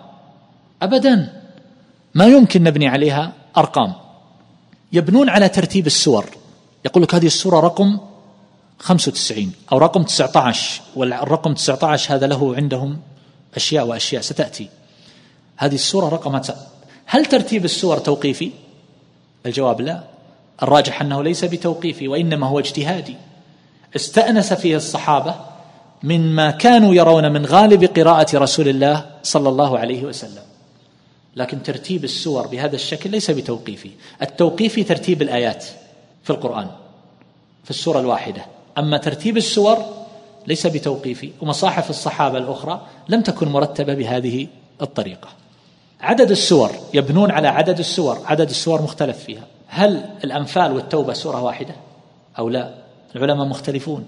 أبدا، ما يمكن نبني عليها أرقام. يبنون على ترتيب السور، يقول لك هذه السورة رقم خمسة وتسعين أو رقم تسعة عشر، والرقم تسعة عشر هذا له عندهم أشياء وأشياء ستأتي. هذه السورة رقم، هل ترتيب السور توقيفي؟ الجواب لا، الراجح أنه ليس بتوقيفي، وإنما هو اجتهادي استأنس فيه الصحابة مما كانوا يرون من غالب قراءة رسول الله صلى الله عليه وسلم. لكن ترتيب السور بهذا الشكل ليس بتوقيفي. التوقيفي ترتيب الآيات في القرآن في السورة الواحدة، أما ترتيب السور ليس بتوقيفي. ومصاحف الصحابة الأخرى لم تكن مرتبة بهذه الطريقة. عدد السور يبنون على عدد السور، عدد السور مختلف فيها. هل الأنفال والتوبة سورة واحدة أو لا؟ العلماء مختلفون.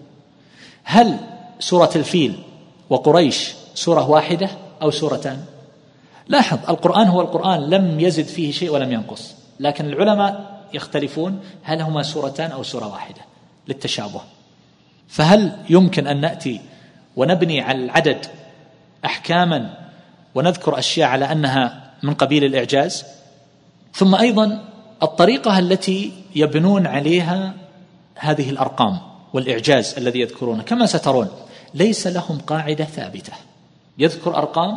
هل سورة الفيل وقريش سورة واحدة أو سورتان؟ لاحظ القرآن هو القرآن، لم يزد فيه شيء ولم ينقص، لكن العلماء يختلفون هل هما سورتان أو سورة واحدة للتشابه. فهل يمكن أن نأتي ونبني على العدد أحكاما ونذكر أشياء على أنها من قبيل الإعجاز؟ ثم أيضا الطريقة التي يبنون عليها هذه الأرقام والإعجاز الذي يذكرونه كما سترون ليس لهم قاعدة ثابتة. يذكر أرقام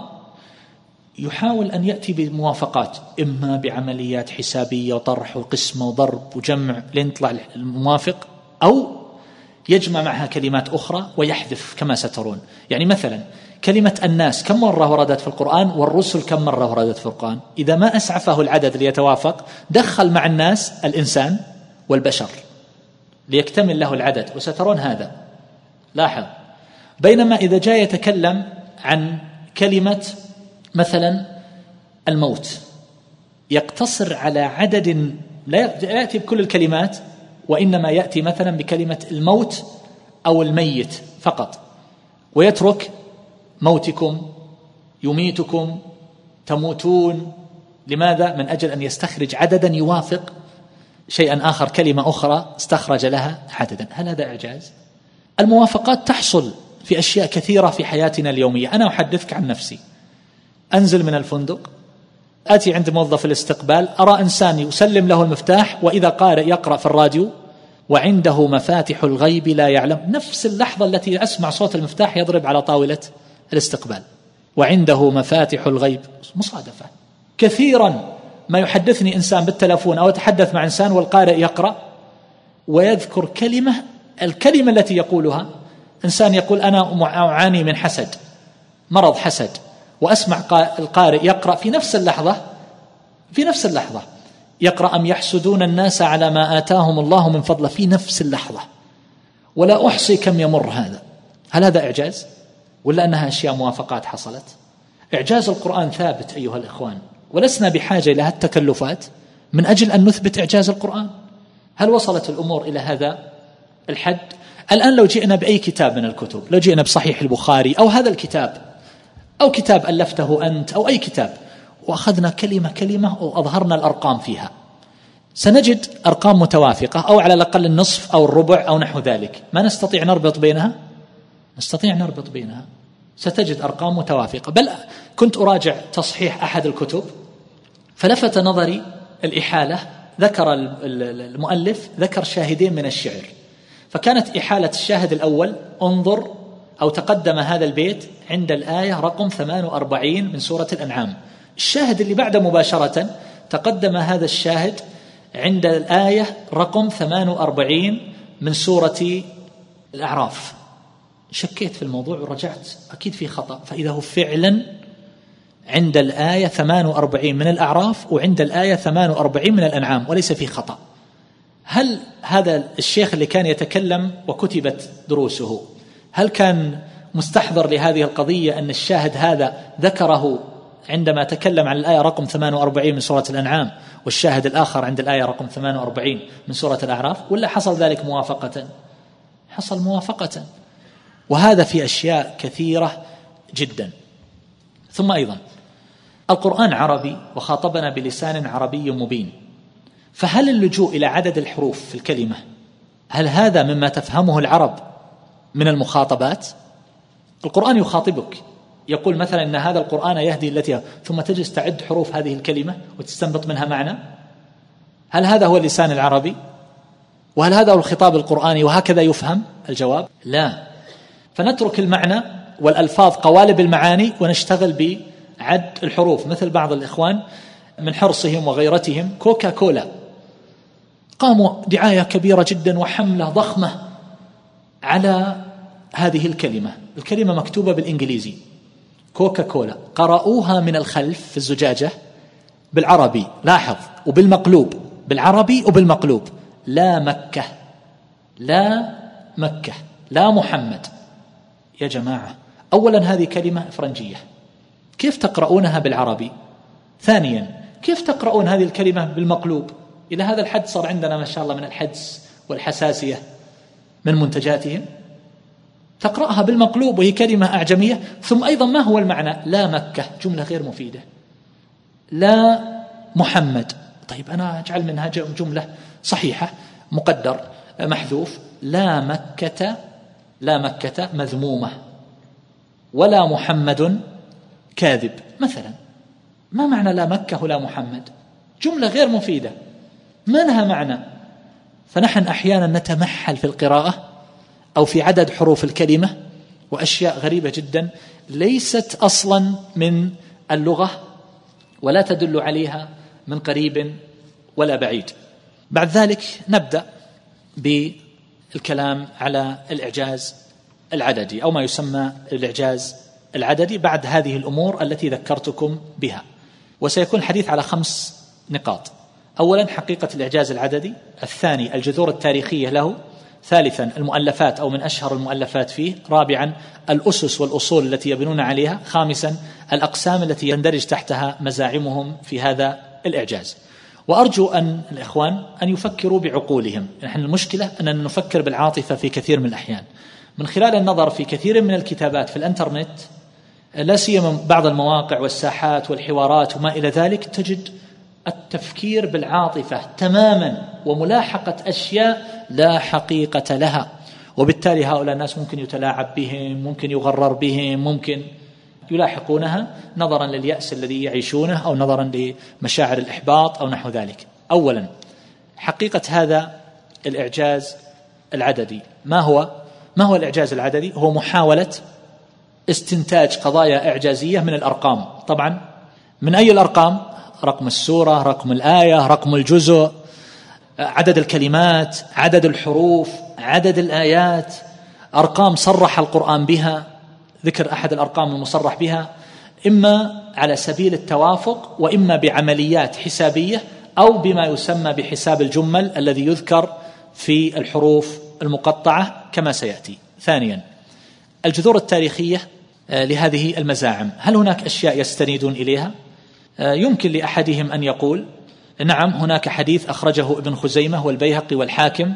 يحاول أن يأتي بموافقات، إما بعمليات حسابية وطرح وقسمة وضرب وجمع لين يطلع الموافق، أو يجمع معها كلمات أخرى ويحذف كما سترون. يعني مثلا كلمة الناس كم مرة وردت في القرآن، والرسل كم مرة وردت في القرآن؟ إذا ما أسعفه العدد ليتوافق دخل مع الناس الإنسان والبشر ليكتمل له العدد، وسترون هذا. لاحظ، بينما إذا جاء يتكلم عن كلمة مثلا الموت يقتصر على عدد، لا يأتي بكل الكلمات، وإنما يأتي مثلا بكلمة الموت أو الميت فقط، ويترك موتكم، يميتكم، تموتون. لماذا؟ من أجل أن يستخرج عددا يوافق شيئا آخر، كلمة أخرى استخرج لها عددا. هل هذا إعجاز؟ الموافقات تحصل في أشياء كثيرة في حياتنا اليومية. أنا أحدثك عن نفسي، أنزل من الفندق، آتي عند موظف الاستقبال، أرى إنسان يسلم له المفتاح، وإذا قارئ يقرأ في الراديو وعنده مفاتح الغيب لا يعلم، نفس اللحظة التي أسمع صوت المفتاح يضرب على طاولة الاستقبال، وعنده مفاتح الغيب. مصادفة. كثيرا ما يحدثني إنسان بالتلفون أو أتحدث مع إنسان والقارئ يقرأ ويذكر كلمة، الكلمة التي يقولها إنسان يقول أنا أعاني من حسد، مرض حسد، وأسمع القارئ يقرأ في نفس اللحظة في نفس اللحظة يقرأ أم يحسدون الناس على ما آتاهم الله من فضله في نفس اللحظة، ولا أحصي كم يمر هذا. هل هذا إعجاز؟ ولا أنها أشياء موافقات حصلت؟ إعجاز القرآن ثابت أيها الإخوان، ولسنا بحاجة إلى التكلفات من أجل أن نثبت إعجاز القرآن. هل وصلت الأمور إلى هذا الحد؟ الآن لو جئنا بأي كتاب من الكتب، لو جئنا بصحيح البخاري أو هذا الكتاب أو كتاب ألفته أنت أو أي كتاب، وأخذنا كلمة كلمة وأظهرنا الأرقام فيها، سنجد أرقام متوافقة، أو على الأقل النصف أو الربع أو نحو ذلك. ما نستطيع نربط بينها؟ نستطيع نربط بينها، ستجد أرقام متوافقة. بل كنت أراجع تصحيح أحد الكتب فلفت نظري الإحالة، ذكر المؤلف ذكر شاهدين من الشعر، فكانت إحالة الشاهد الأول انظر أو تقدم هذا البيت عند الآية رقم ثمانية وأربعين من سورة الأنعام. الشاهد اللي بعد مباشرة تقدم هذا الشاهد عند الآية رقم ثمانية وأربعين من سورة الأعراف. شكيت في الموضوع ورجعت، أكيد في خطأ، فإذا هو فعلا عند الآية ثمانية وأربعين من الأعراف وعند الآية ثمانية وأربعين من الأنعام، وليس في خطأ. هل هذا الشيخ اللي كان يتكلم وكتبت دروسه هل كان مستحضر لهذه القضية أن الشاهد هذا ذكره عندما تكلم عن الآية رقم ثمانية وأربعين من سورة الأنعام، والشاهد الآخر عند الآية رقم ثمانية وأربعين من سورة الأعراف، ولا حصل ذلك موافقة؟ حصل موافقة. وهذا في أشياء كثيرة جدا. ثم أيضا القرآن عربي وخاطبنا بلسان عربي مبين، فهل اللجوء إلى عدد الحروف في الكلمة هل هذا مما تفهمه العرب من المخاطبات؟ القرآن يخاطبك، يقول مثلا إن هذا القرآن يهدي التي، ثم تجلس تعد حروف هذه الكلمة وتستنبط منها معنى. هل هذا هو اللسان العربي؟ وهل هذا هو الخطاب القرآني وهكذا يفهم؟ الجواب لا. فنترك المعنى والألفاظ قوالب المعاني ونشتغل بعد الحروف، مثل بعض الإخوان من حرصهم وغيرتهم كوكا كولا قاموا دعاية كبيرة جدا وحملة ضخمة على هذه الكلمة. الكلمة مكتوبة بالإنجليزي كوكا كولا، قرأوها من الخلف في الزجاجة بالعربي، لاحظ، وبالمقلوب، بالعربي وبالمقلوب. لا مكة، لا مكة، لا محمد. يا جماعة، أولا هذه كلمة فرنجية، كيف تقرؤونها بالعربي؟ ثانيا، كيف تقرؤون هذه الكلمة بالمقلوب؟ إلى هذا الحد صار عندنا ما شاء الله من الحدس والحساسية من منتجاتهم. تقرأها بالمقلوب وهي كلمة أعجمية. ثم أيضا ما هو المعنى؟ لا مكة، جملة غير مفيدة. لا محمد، طيب أنا أجعل منها جملة صحيحة، مقدر محذوف. لا مكة، لا مكة مذمومة، ولا محمد كاذب مثلا. ما معنى لا مكة ولا محمد؟ جملة غير مفيدة ما لها معنى. فنحن أحيانا نتمحل في القراءة أو في عدد حروف الكلمة، وأشياء غريبة جدا ليست أصلا من اللغة ولا تدل عليها من قريب ولا بعيد. بعد ذلك نبدأ بالكلام على الإعجاز العددي أو ما يسمى الإعجاز العددي بعد هذه الأمور التي ذكرتكم بها. وسيكون الحديث على خمس نقاط: أولا حقيقة الإعجاز العددي، الثاني الجذور التاريخية له، ثالثا المؤلفات أو من أشهر المؤلفات فيه، رابعا الأسس والأصول التي يبنون عليها، خامسا الأقسام التي يندرج تحتها مزاعمهم في هذا الإعجاز. وأرجو أن الإخوان أن يفكروا بعقولهم. نحن المشكلة أننا نفكر بالعاطفة في كثير من الأحيان. من خلال النظر في كثير من الكتابات في الانترنت، لا سيما بعض المواقع والساحات والحوارات وما إلى ذلك، تجد التفكير بالعاطفة تماما وملاحقة أشياء لا حقيقة لها. وبالتالي هؤلاء الناس ممكن يتلاعب بهم، ممكن يغرر بهم، ممكن يلاحقونها نظرا لليأس الذي يعيشونه أو نظرا لمشاعر الإحباط أو نحو ذلك. أولا حقيقة هذا الإعجاز العددي. ما هو؟ ما هو الإعجاز العددي؟ هو محاولة استنتاج قضايا إعجازية من الأرقام. طبعا من أي الأرقام؟ رقم السورة، رقم الآية، رقم الجزء، عدد الكلمات، عدد الحروف، عدد الآيات، أرقام صرح القرآن بها، ذكر أحد الأرقام المصرح بها، إما على سبيل التوافق وإما بعمليات حسابية أو بما يسمى بحساب الجمل الذي يذكر في الحروف المقطعة كما سيأتي. ثانيا الجذور التاريخية لهذه المزاعم. هل هناك أشياء يستندون إليها؟ يمكن لأحدهم أن يقول نعم هناك حديث أخرجه ابن خزيمة والبيهقي والحاكم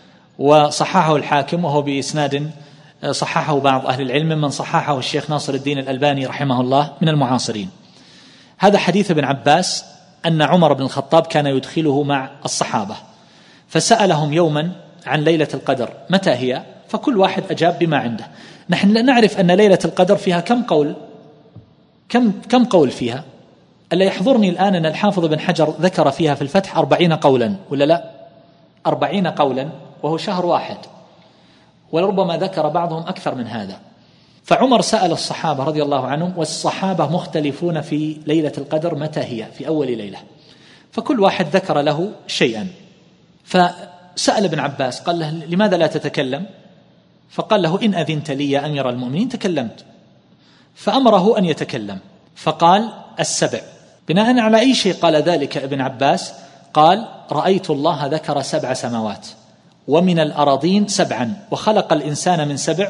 وصححه الحاكم وهو بإسناد صححه بعض أهل العلم من صححه الشيخ ناصر الدين الألباني رحمه الله من المعاصرين. هذا حديث ابن عباس أن عمر بن الخطاب كان يدخله مع الصحابة، فسألهم يوما عن ليلة القدر متى هي، فكل واحد أجاب بما عنده. نحن لا نعرف أن ليلة القدر فيها كم قول، كم كم قول فيها. ألا يحضرني الآن أن الحافظ بن حجر ذكر فيها في الفتح أربعين قولا ولا لا؟ أربعين قولا وهو شهر واحد، ولربما ذكر بعضهم أكثر من هذا. فعمر سأل الصحابة رضي الله عنهم، والصحابة مختلفون في ليلة القدر متى هي في أول ليلة، فكل واحد ذكر له شيئا. فسأل ابن عباس قال له لماذا لا تتكلم؟ فقال له إن أذنت لي يا أمير المؤمنين تكلمت. فأمره أن يتكلم فقال السبع. بناء على أي شيء قال ذلك ابن عباس؟ قال رأيت الله ذكر سبع سماوات ومن الأراضين سبعا وخلق الإنسان من سبع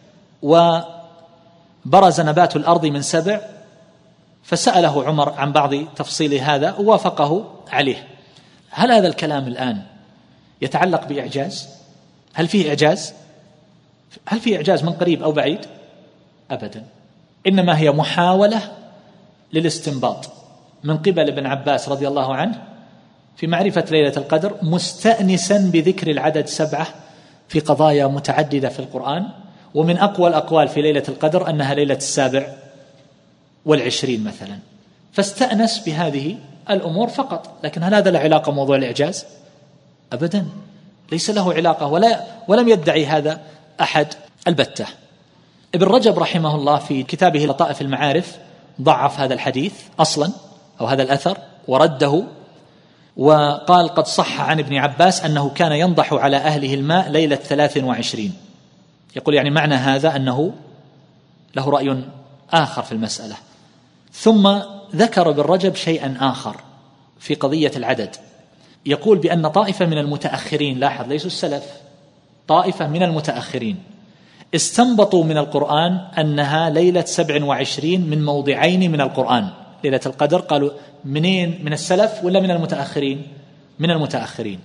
وبرز نبات الأرض من سبع. فسأله عمر عن بعض تفصيل هذا ووافقه عليه. هل هذا الكلام الآن يتعلق بإعجاز؟ هل فيه إعجاز؟ هل فيه إعجاز من قريب أو بعيد؟ أبدا، إنما هي محاولة للاستنباط من قبل ابن عباس رضي الله عنه في معرفة ليلة القدر، مستأنسا بذكر العدد سبعة في قضايا متعددة في القرآن. ومن أقوى الأقوال في ليلة القدر أنها ليلة السابع والعشرين مثلا، فاستأنس بهذه الأمور فقط. لكن هل هذا له علاقة بموضوع الإعجاز؟ أبدا، ليس له علاقة، ولا ولم يدعي هذا أحد البتة. ابن رجب رحمه الله في كتابه لطائف المعارف ضعف هذا الحديث أصلا أو هذا الأثر ورده، وقال قد صح عن ابن عباس أنه كان ينضح على أهله الماء ليلة ثلاث وعشرين. يقول يعني معنى هذا أنه له رأي آخر في المسألة. ثم ذكر ابن رجب شيئا آخر في قضية العدد، يقول بأن طائفة من المتأخرين، لاحظ ليسوا السلف، طائفة من المتأخرين استنبطوا من القرآن أنها ليلة سبع وعشرين من موضعين من القرآن. ليلة القدر قالوا منين؟ من السلف ولا من المتأخرين؟ من المتأخرين،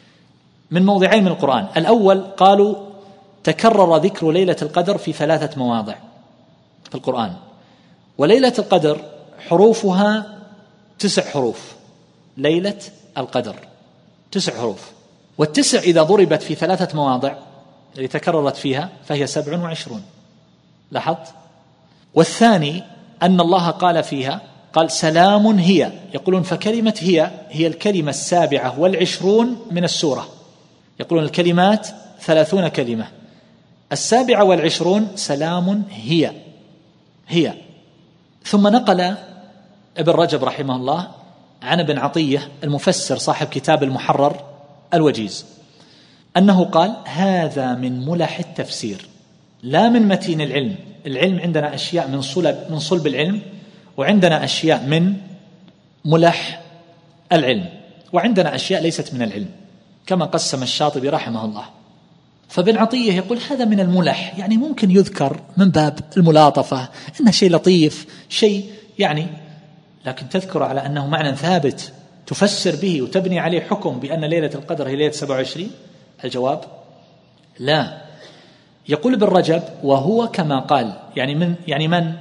من موضعين من القرآن. الأول قالوا تكرر ذكر ليلة القدر في ثلاثة مواضع في القرآن، وليلة القدر حروفها تسع حروف، ليلة القدر تسع حروف، والتسع إذا ضربت في ثلاثة مواضع اللي تكررت فيها فهي سبع وعشرون. لاحظت؟ والثاني أن الله قال فيها، قال سلام هي، يقولون فكلمة هي هي الكلمة السابعة والعشرون من السورة، يقولون الكلمات ثلاثون كلمة، السابعة والعشرون سلام هي هي. ثم نقل ابن رجب رحمه الله عن ابن عطية المفسر صاحب كتاب المحرر الوجيز أنه قال هذا من ملح التفسير لا من متين العلم. العلم عندنا أشياء من صلب من صلب العلم، وعندنا أشياء من ملح العلم، وعندنا أشياء ليست من العلم، كما قسم الشاطبي رحمه الله. فابن عطية يقول هذا من الملح، يعني ممكن يذكر من باب الملاطفة، إنه شيء لطيف، شيء يعني، لكن تذكر على أنه معنى ثابت تفسر به وتبني عليه حكم بأن ليلة القدر هي ليلة سبعة وعشرين؟ الجواب لا. يقول ابن رجب وهو كما قال، يعني من يعني من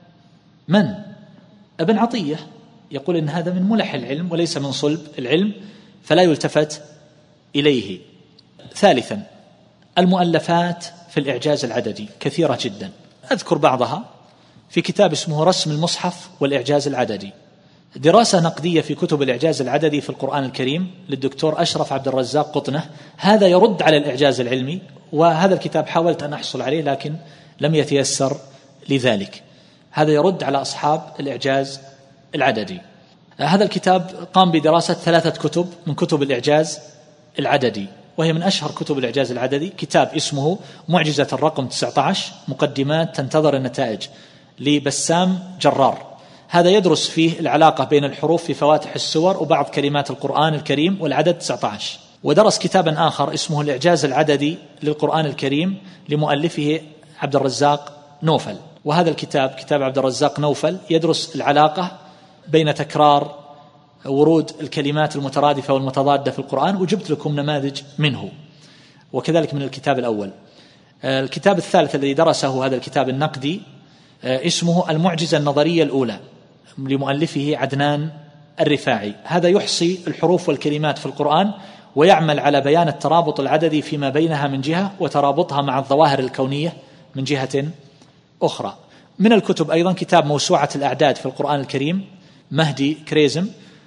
من ابن عطية يقول إن هذا من ملح العلم وليس من صلب العلم، فلا يلتفت إليه. ثالثا المؤلفات في الإعجاز العددي كثيرة جدا، أذكر بعضها في كتاب اسمه رسم المصحف والإعجاز العددي، دراسة نقدية في كتب الإعجاز العددي في القرآن الكريم للدكتور أشرف عبد الرزاق قطنة. هذا يرد على الإعجاز العلمي، وهذا الكتاب حاولت أن أحصل عليه لكن لم يتيسر لذلك. هذا يرد على أصحاب الإعجاز العددي. هذا الكتاب قام بدراسة ثلاثة كتب من كتب الإعجاز العددي، وهي من أشهر كتب الإعجاز العددي. كتاب اسمه معجزة الرقم تسعة عشر مقدمات تنتظر النتائج لبسام جرار، هذا يدرس فيه العلاقة بين الحروف في فواتح السور وبعض كلمات القرآن الكريم والعدد تسعة عشر. ودرس كتابا آخر اسمه الإعجاز العددي للقرآن الكريم لمؤلفه عبد الرزاق نوفل، وهذا الكتاب كتاب عبد الرزاق نوفل يدرس العلاقة بين تكرار ورود الكلمات المترادفة والمتضادة في القرآن، وجبت لكم نماذج منه، وكذلك من الكتاب الأول. الكتاب الثالث الذي درسه هذا الكتاب النقدي اسمه المعجزة النظرية الأولى لمؤلفه عدنان الرفاعي، هذا يحصي الحروف والكلمات في القرآن ويعمل على بيان الترابط العددي فيما بينها من جهة وترابطها مع الظواهر الكونية من جهة أخرى. من الكتب أيضا كتاب موسوعة الأعداد في القرآن الكريم مهدي كريزم،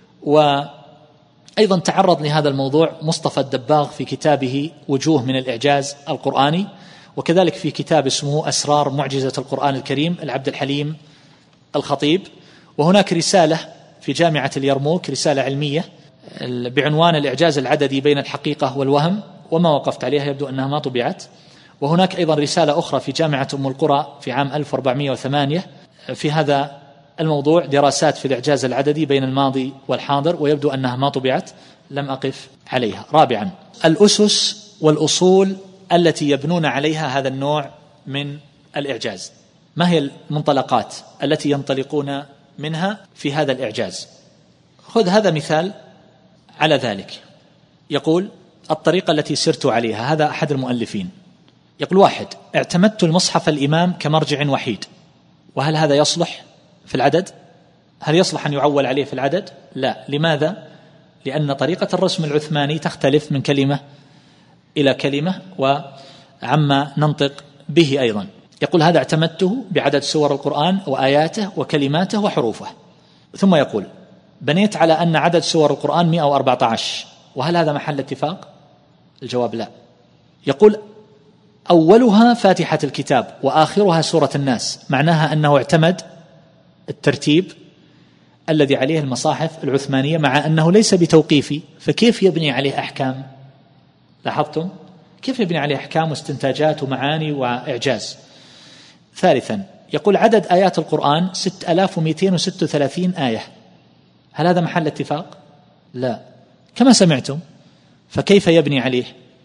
وأيضا تعرض لهذا الموضوع مصطفى الدباغ في كتابه وجوه من الإعجاز القرآني، وكذلك في كتاب اسمه أسرار معجزة القرآن الكريم العبد الحليم الخطيب. وهناك رسالة في جامعة اليرموك، رسالة علمية بعنوان الإعجاز العددي بين الحقيقة والوهم، وما وقفت عليها يبدو أنها ما طبعت. وهناك أيضا رسالة أخرى في جامعة أم القرى في عام ألف وأربعمائة وثمانية في هذا الموضوع، دراسات في الإعجاز العددي بين الماضي والحاضر، ويبدو أنها ما طبعت، لم أقف عليها. رابعا الأسس والأصول التي يبنون عليها هذا النوع من الإعجاز، ما هي المنطلقات التي ينطلقون منها في هذا الإعجاز؟ خذ هذا مثال على ذلك. يقول الطريقة التي سرت عليها، هذا أحد المؤلفين يقول: واحد، اعتمدت المصحف الإمام كمرجع وحيد. وهل هذا يصلح في العدد؟ هل يصلح أن يعول عليه في العدد؟ لا. لماذا؟ لأن طريقة الرسم العثماني تختلف من كلمة إلى كلمة وعما ننطق به أيضا. يقول هذا اعتمدته بعدد سور القرآن وآياته وكلماته وحروفه. ثم يقول بنيت على أن عدد سور القرآن مئة وأربعة عشر. وهل هذا محل اتفاق؟ الجواب لا. يقول أولها فاتحة الكتاب وآخرها سورة الناس، معناها أنه اعتمد الترتيب الذي عليه المصاحف العثمانية، مع أنه ليس بتوقيفي، فكيف يبني عليه أحكام؟ لاحظتم كيف يبني عليه أحكام واستنتاجات ومعاني وإعجاز. ثالثا يقول عدد آيات القرآن ستة آلاف ومئتين وستة وثلاثين آية. هل هذا محل اتفاق؟ لا، كما سمعتم. فكيف يبني عليه؟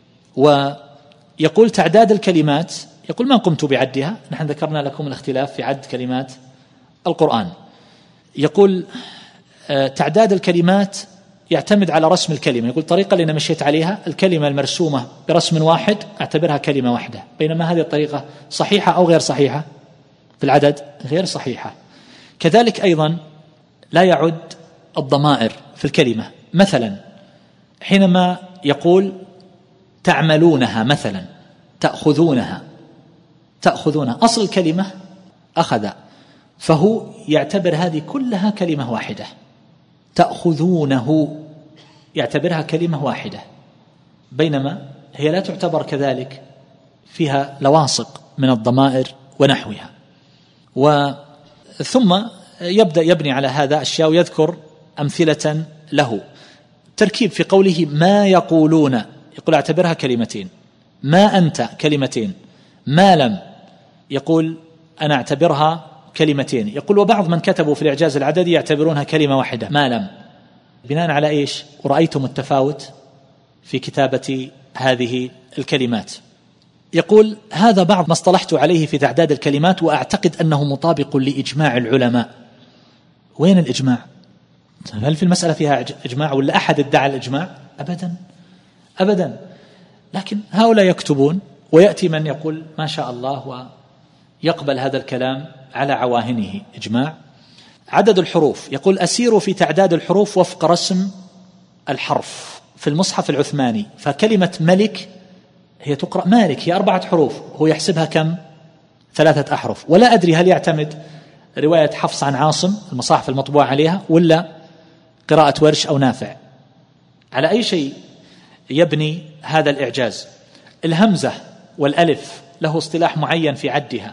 ويقول تعداد الكلمات، يقول ما قمت بعدها، نحن ذكرنا لكم الاختلاف في عد كلمات القرآن. يقول تعداد الكلمات يعتمد على رسم الكلمة. يقول الطريقة اللي أنا مشيت عليها الكلمة المرسومة برسم واحد أعتبرها كلمة واحدة، بينما هذه الطريقة صحيحة أو غير صحيحة في العدد؟ غير صحيحة. كذلك أيضا لا يعد الضمائر في الكلمة. مثلا حينما يقول تعملونها مثلا، تأخذونها، تأخذونها أصل الكلمة أخذ، فهو يعتبر هذه كلها كلمة واحدة. تأخذونه يعتبرها كلمة واحدة، بينما هي لا تعتبر كذلك، فيها لواصق من الضمائر ونحوها. وثم يبدأ يبني على هذا أشياء ويذكر أمثلة له. تركيب في قوله ما يقولون، يقول اعتبرها كلمتين. ما أنت كلمتين. ما لم، يقول أنا اعتبرها كلمتين. يقول وبعض من كتبوا في الإعجاز العددي يعتبرونها كلمة واحدة ما لم. بناء على إيش؟ ورأيتم التفاوت في كتابة هذه الكلمات. يقول هذا بعض ما اصطلحت عليه في تعداد الكلمات، وأعتقد أنه مطابق لإجماع العلماء. وين الإجماع؟ هل في المسألة فيها إجماع ولا أحد ادعى الإجماع؟ أبدا أبدا. لكن هؤلاء يكتبون، ويأتي من يقول ما شاء الله ويقبل هذا الكلام على عواهنه إجماع. عدد الحروف، يقول أسير في تعداد الحروف وفق رسم الحرف في المصحف العثماني، فكلمة ملك هي تقرأ مالك، هي أربعة حروف، هو يحسبها كم؟ ثلاثة أحرف. ولا أدري هل يعتمد رواية حفص عن عاصم المصاحف المطبوع عليها، ولا قراءة ورش أو نافع. على أي شيء يبني هذا الإعجاز. الهمزة والألف له اصطلاح معين في عدها.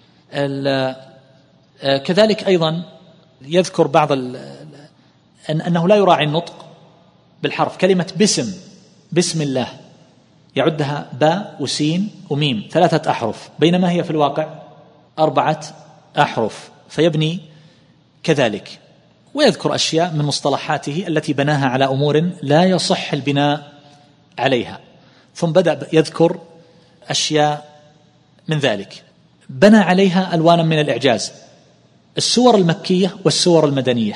كذلك أيضا يذكر بعض أنه لا يراعي النطق بالحرف. كلمة بسم، بسم الله، يعدها باء وسين وميم، ثلاثة أحرف، بينما هي في الواقع أربعة أحرف، فيبني كذلك. ويذكر أشياء من مصطلحاته التي بناها على أمور لا يصح البناء عليها. ثم بدأ يذكر أشياء من ذلك بنى عليها ألوانا من الإعجاز. السور المكية والسور المدنية.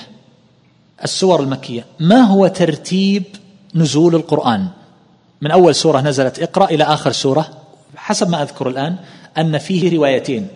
السور المكية ما هو ترتيب نزول القرآن من أول سورة نزلت اقرأ إلى آخر سورة؟ حسب ما أذكر الآن أن فيه روايتين،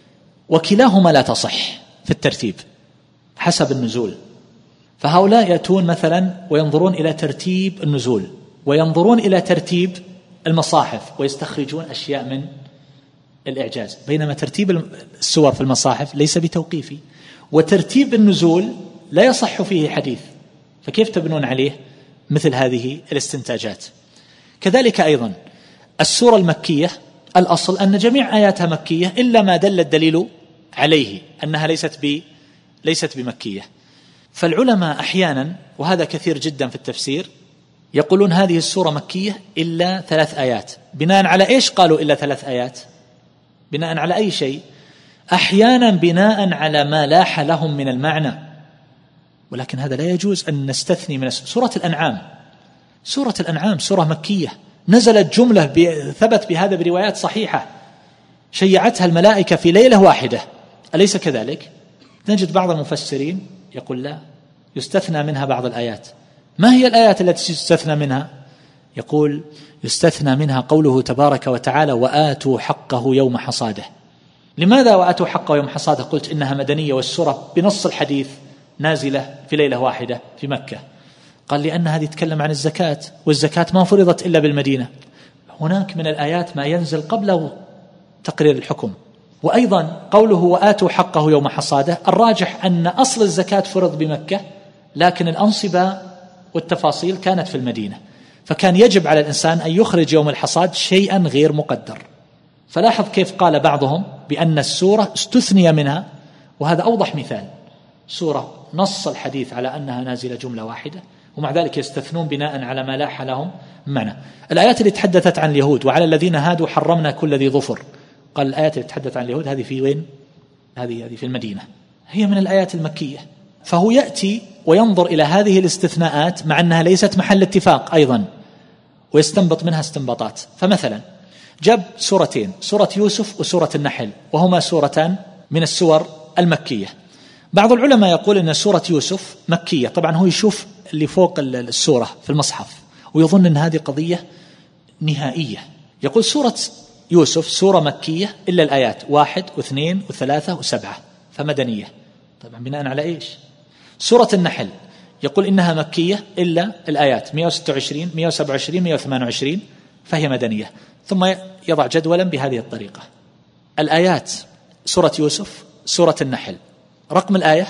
وكلاهما لا تصح في الترتيب حسب النزول. فهؤلاء يأتون مثلا وينظرون إلى ترتيب النزول، وينظرون إلى ترتيب المصاحف، ويستخرجون أشياء من الإعجاز، بينما ترتيب السور في المصاحف ليس بتوقيفي، وترتيب النزول لا يصح فيه حديث، فكيف تبنون عليه مثل هذه الاستنتاجات؟ كذلك أيضا السورة المكية الأصل أن جميع آياتها مكية إلا ما دل الدليل عليه أنها ليست ب ليست بمكية. فالعلماء أحيانا، وهذا كثير جدا في التفسير، يقولون هذه السورة مكية إلا ثلاث آيات. بناء على إيش قالوا إلا ثلاث آيات؟ بناء على أي شيء؟ أحيانا بناء على ما لاح لهم من المعنى، ولكن هذا لا يجوز أن نستثني من سورة الأنعام. سورة الأنعام سورة مكية، نزلت جملة ثبت بهذا بروايات صحيحة، شيعتها الملائكة في ليلة واحدة، أليس كذلك؟ نجد بعض المفسرين يقول لا، يستثنى منها بعض الآيات. ما هي الآيات التي يستثنى منها؟ يقول يستثنى منها قوله تبارك وتعالى وآتوا حقه يوم حصاده. لماذا وآتوا حقه يوم حصاده؟ قلت إنها مدنية والسورة بنص الحديث نازلة في ليلة واحدة في مكة. قال لأن هذه تتكلم عن الزكاة، والزكاة ما فرضت إلا بالمدينة. هناك من الآيات ما ينزل قبل تقرير الحكم. وأيضا قوله وآتوا حقه يوم حصاده، الراجح أن أصل الزكاة فرض بمكة، لكن الأنصبة والتفاصيل كانت في المدينة، فكان يجب على الإنسان أن يخرج يوم الحصاد شيئا غير مقدر. فلاحظ كيف قال بعضهم بأن السورة استثني منها، وهذا أوضح مثال. سورة نص الحديث على أنها نازلة جملة واحدة، ومع ذلك يستثنون بناء على ما لاح لهم معنى. الآيات اللي تحدثت عن اليهود وعلى الذين هادوا حرمنا كل ذي ظفر، قال الآيات اللي تحدثت عن اليهود هذه في وين؟ هذه هذه في المدينة، هي من الآيات المكية. فهو يأتي وينظر إلى هذه الاستثناءات مع أنها ليست محل اتفاق أيضا، ويستنبط منها استنباطات. فمثلا جاب سورتين، سورة يوسف وسورة النحل، وهما سورتان من السور المكية. بعض العلماء يقول أن سورة يوسف مكية، طبعا هو يشوف اللي فوق السورة في المصحف ويظن أن هذه قضية نهائية. يقول سورة يوسف سورة مكية إلا الآيات واحد واثنين وثلاثة وسبعة فمدنية. طبعا بناء على إيش؟ سورة النحل يقول إنها مكية إلا الآيات مئة وستة وعشرين مئة وسبعة وعشرين مئة وثمانية وعشرين فهي مدنية. ثم يضع جدولا بهذه الطريقة: الآيات سورة يوسف، سورة النحل، رقم الآية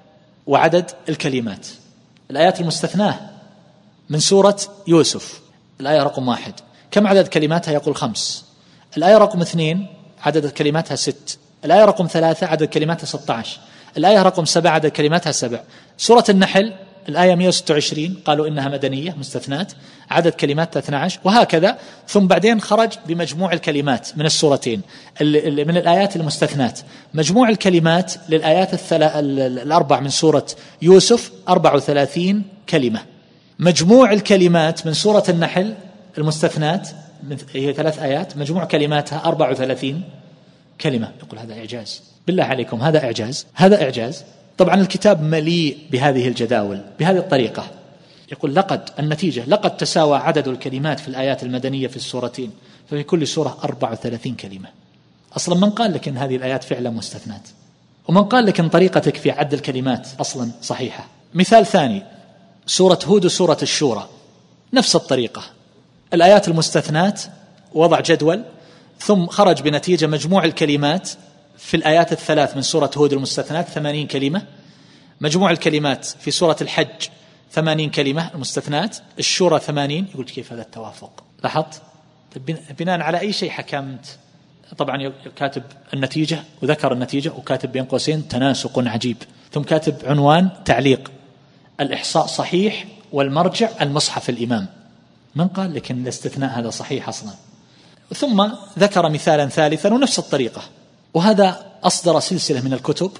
وعدد الكلمات. الآيات المستثناة من سورة يوسف الآية رقم واحد، كم عدد كلماتها؟ يقول خمس. الآية رقم اثنين عدد كلماتها ست. الآية رقم ثلاثة عدد كلماتها ستة عشر. الآية رقم سبعة عدد كلماتها سبع. سورة النحل الآية مئة وستة وعشرين قالوا إنها مدنية مستثنات، عدد كلماتها اثنتا عشرة، وهكذا. ثم بعدين خرج بمجموع الكلمات من السورتين من الآيات المستثنات. مجموع الكلمات للآيات الأربع من سورة يوسف أربع وثلاثين كلمة. مجموع الكلمات من سورة النحل المستثنات هي ثلاث آيات، مجموع كلماتها أربع وثلاثين كلمة. يقول هذا إعجاز، بالله عليكم هذا إعجاز، هذا إعجاز. طبعا الكتاب مليء بهذه الجداول بهذه الطريقة. يقول لقد النتيجة لقد تساوى عدد الكلمات في الآيات المدنية في السورتين، ففي كل سورة أربع وثلاثين كلمة. أصلا من قال لك إن هذه الآيات فعلا مستثنات؟ ومن قال لك إن طريقتك في عد الكلمات أصلا صحيحة؟ مثال ثاني: سورة هود وسورة الشورى نفس الطريقة، الآيات المستثنات، وضع جدول، ثم خرج بنتيجة مجموع الكلمات في الآيات الثلاث من سورة هود المستثنات ثمانين كلمة، مجموع الكلمات في سورة الحج ثمانين كلمة المستثنات، الشورى ثمانين. يقول كيف هذا التوافق؟ لاحظت؟ بناء على أي شيء حكمت؟ طبعا كاتب النتيجة وذكر النتيجة وكاتب بين قوسين تناسق عجيب، ثم كاتب عنوان تعليق: الإحصاء صحيح والمرجع المصحف الإمام. من قال لك أن الاستثناء هذا صحيح أصلا؟ ثم ذكر مثالا ثالثا ونفس الطريقة، وهذا أصدر سلسلة من الكتب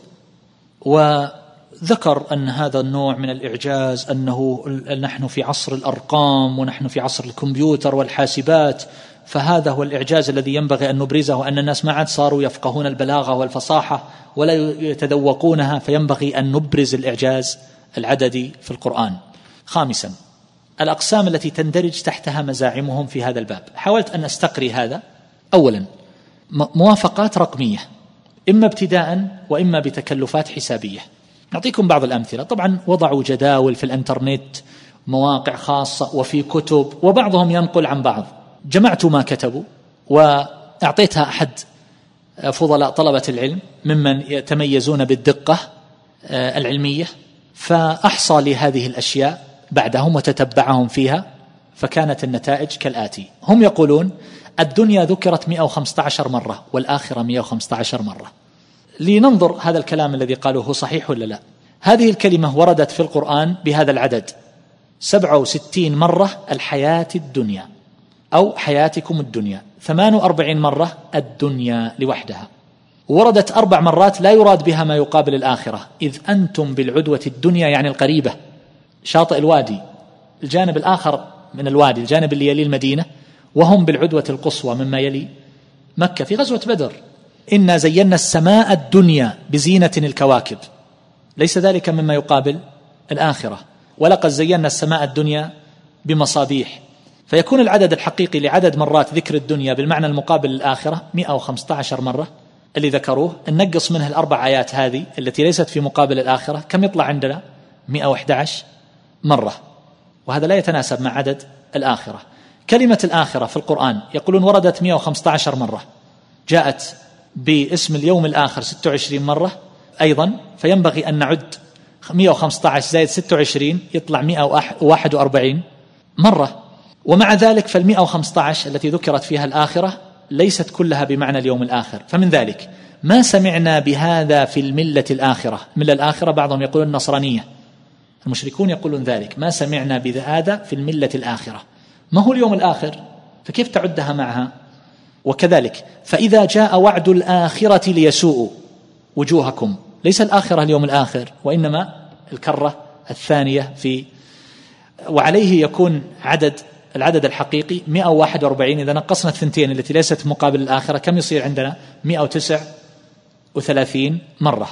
وذكر أن هذا النوع من الإعجاز أنه نحن في عصر الأرقام ونحن في عصر الكمبيوتر والحاسبات، فهذا هو الإعجاز الذي ينبغي أن نبرزه، وأن الناس ما عاد صاروا يفقهون البلاغة والفصاحة ولا يتذوقونها، فينبغي أن نبرز الإعجاز العددي في القرآن. خامسا: الأقسام التي تندرج تحتها مزاعمهم في هذا الباب. حاولت أن أستقري هذا. أولا موافقات رقمية، إما ابتداء وإما بتكلفات حسابية. نعطيكم بعض الأمثلة. طبعا وضعوا جداول في الانترنت، مواقع خاصة وفي كتب، وبعضهم ينقل عن بعض. جمعت ما كتبوا وأعطيتها أحد فضلاء طلبة العلم ممن يتميزون بالدقة العلمية، فأحصى لهذه الأشياء بعدهم وتتبعهم فيها، فكانت النتائج كالآتي: هم يقولون الدنيا ذكرت مئة وخمسة عشر مرة والآخرة مئة وخمسة عشر مرة. لننظر هذا الكلام الذي قالوه هو صحيح ولا لا. هذه الكلمة وردت في القرآن بهذا العدد: سبعة وستين مرة الحياة الدنيا أو حياتكم الدنيا، ثمان وأربعين مرة الدنيا لوحدها. وردت أربع مرات لا يراد بها ما يقابل الآخرة: إذ أنتم بالعدوة الدنيا، يعني القريبة، شاطئ الوادي، الجانب الآخر من الوادي، الجانب اللي يلي المدينة، وهم بالعدوة القصوى مما يلي مكة في غزوة بدر. إنا زينا السماء الدنيا بزينة الكواكب، ليس ذلك مما يقابل الآخرة. ولقد زينا السماء الدنيا بمصابيح، فيكون العدد الحقيقي لعدد مرات ذكر الدنيا بالمعنى المقابل للآخرة مئة وخمسة عشر مرة اللي ذكروه. ننقص منها الأربع آيات هذه التي ليست في مقابل الآخرة، كم يطلع عندنا؟ مئة وأحد عشر مرة، وهذا لا يتناسب مع عدد الآخرة. كلمة الآخرة في القرآن يقولون وردت مئة وخمسة عشر مرة، جاءت باسم اليوم الآخر ستة وعشرين مرة أيضا، فينبغي أن نعد مئة وخمسة عشر زائد ستة وعشرين يطلع مئة وواحد وأربعين مرة. ومع ذلك فالمئة وخمسة عشر التي ذكرت فيها الآخرة ليست كلها بمعنى اليوم الآخر. فمن ذلك ما سمعنا بهذا في الملة الآخرة. الملة الآخرة بعضهم يقولون النصرانية، المشركون يقولون ذلك: ما سمعنا بهذا في الملة الآخرة. ما هو اليوم الآخر؟ فكيف تعدها معها؟ وكذلك فإذا جاء وعد الآخرة ليسوءوا وجوهكم، ليس الآخرة اليوم الآخر، وإنما الكرة الثانية في، وعليه يكون عدد العدد الحقيقي مئة وواحد وأربعين. إذا نقصنا الثنتين التي ليست مقابل الآخرة كم يصير عندنا؟ مئة وتسعة وثلاثين مرة.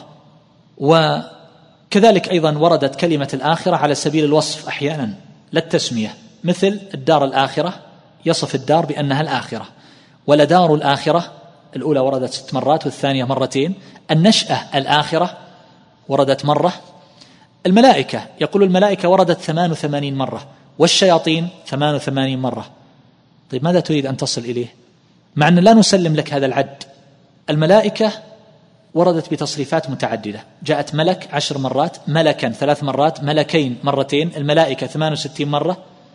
وكذلك أيضا وردت كلمة الآخرة على سبيل الوصف أحيانا لا التسمية، مثل الدار الآخرة يصف الدار بأنها الآخرة، ولدار الآخرة الأولى وردت ست مرات والثانية مرتين. النشأة الآخرة وردت مرة. الملائكة يقول الملائكة وردت ثمان وثمانين مرة، والشياطين ثمان وثمانين مرة. طيب ماذا تريد أن تصل إليه؟ مع أن لا نسلم لك هذا العد. الملائكة وردت بتصريفات متعددة، جاءت ملك عشر مرات، ملكا ثلاث مرات، ملكين مرتين، الملائكة ثمان وستين مرة،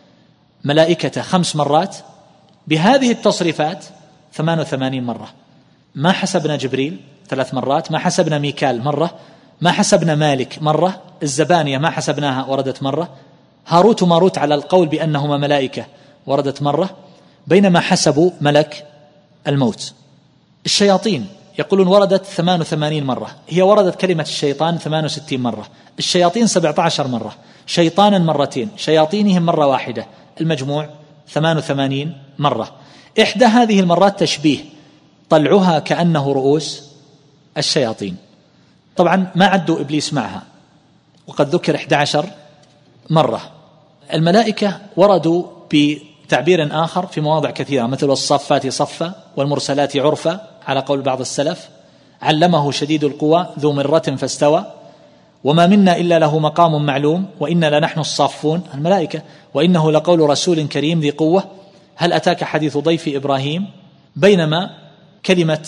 ملائكة خمس مرات، بهذه التصريفات ثمان وثمانين مرة. ما حسبنا جبريل ثلاث مرات، ما حسبنا ميكال مرة، ما حسبنا مالك مرة، الزبانية ما حسبناها وردت مرة، هاروت وماروت على القول بأنهما ملائكة وردت مرة، بينما حسبوا ملك الموت. الشياطين يقولون وردت ثمان وثمانين مرة، هي وردت كلمة الشيطان ثمان وستين مرة، الشياطين سبعة عشر مرة، شيطانا مرتين، شياطينهم مرة واحدة، المجموع ثمان وثمانين مرة. إحدى هذه المرات تشبيه، طلعها كأنه رؤوس الشياطين. طبعا ما عدوا إبليس معها، وقد ذكر إحدى عشر مرة. الملائكة وردوا بتعبير آخر في مواضع كثيرة، مثل الصفات صفا والمرسلات عرفا على قول بعض السلف، علمه شديد القوى ذو مرة فاستوى، وما منا إلا له مقام معلوم وإنا لنحن الصافون. الملائكة. وإنه لقول رسول كريم ذي قوة، هل أتاك حديث ضيف إبراهيم. بينما كلمة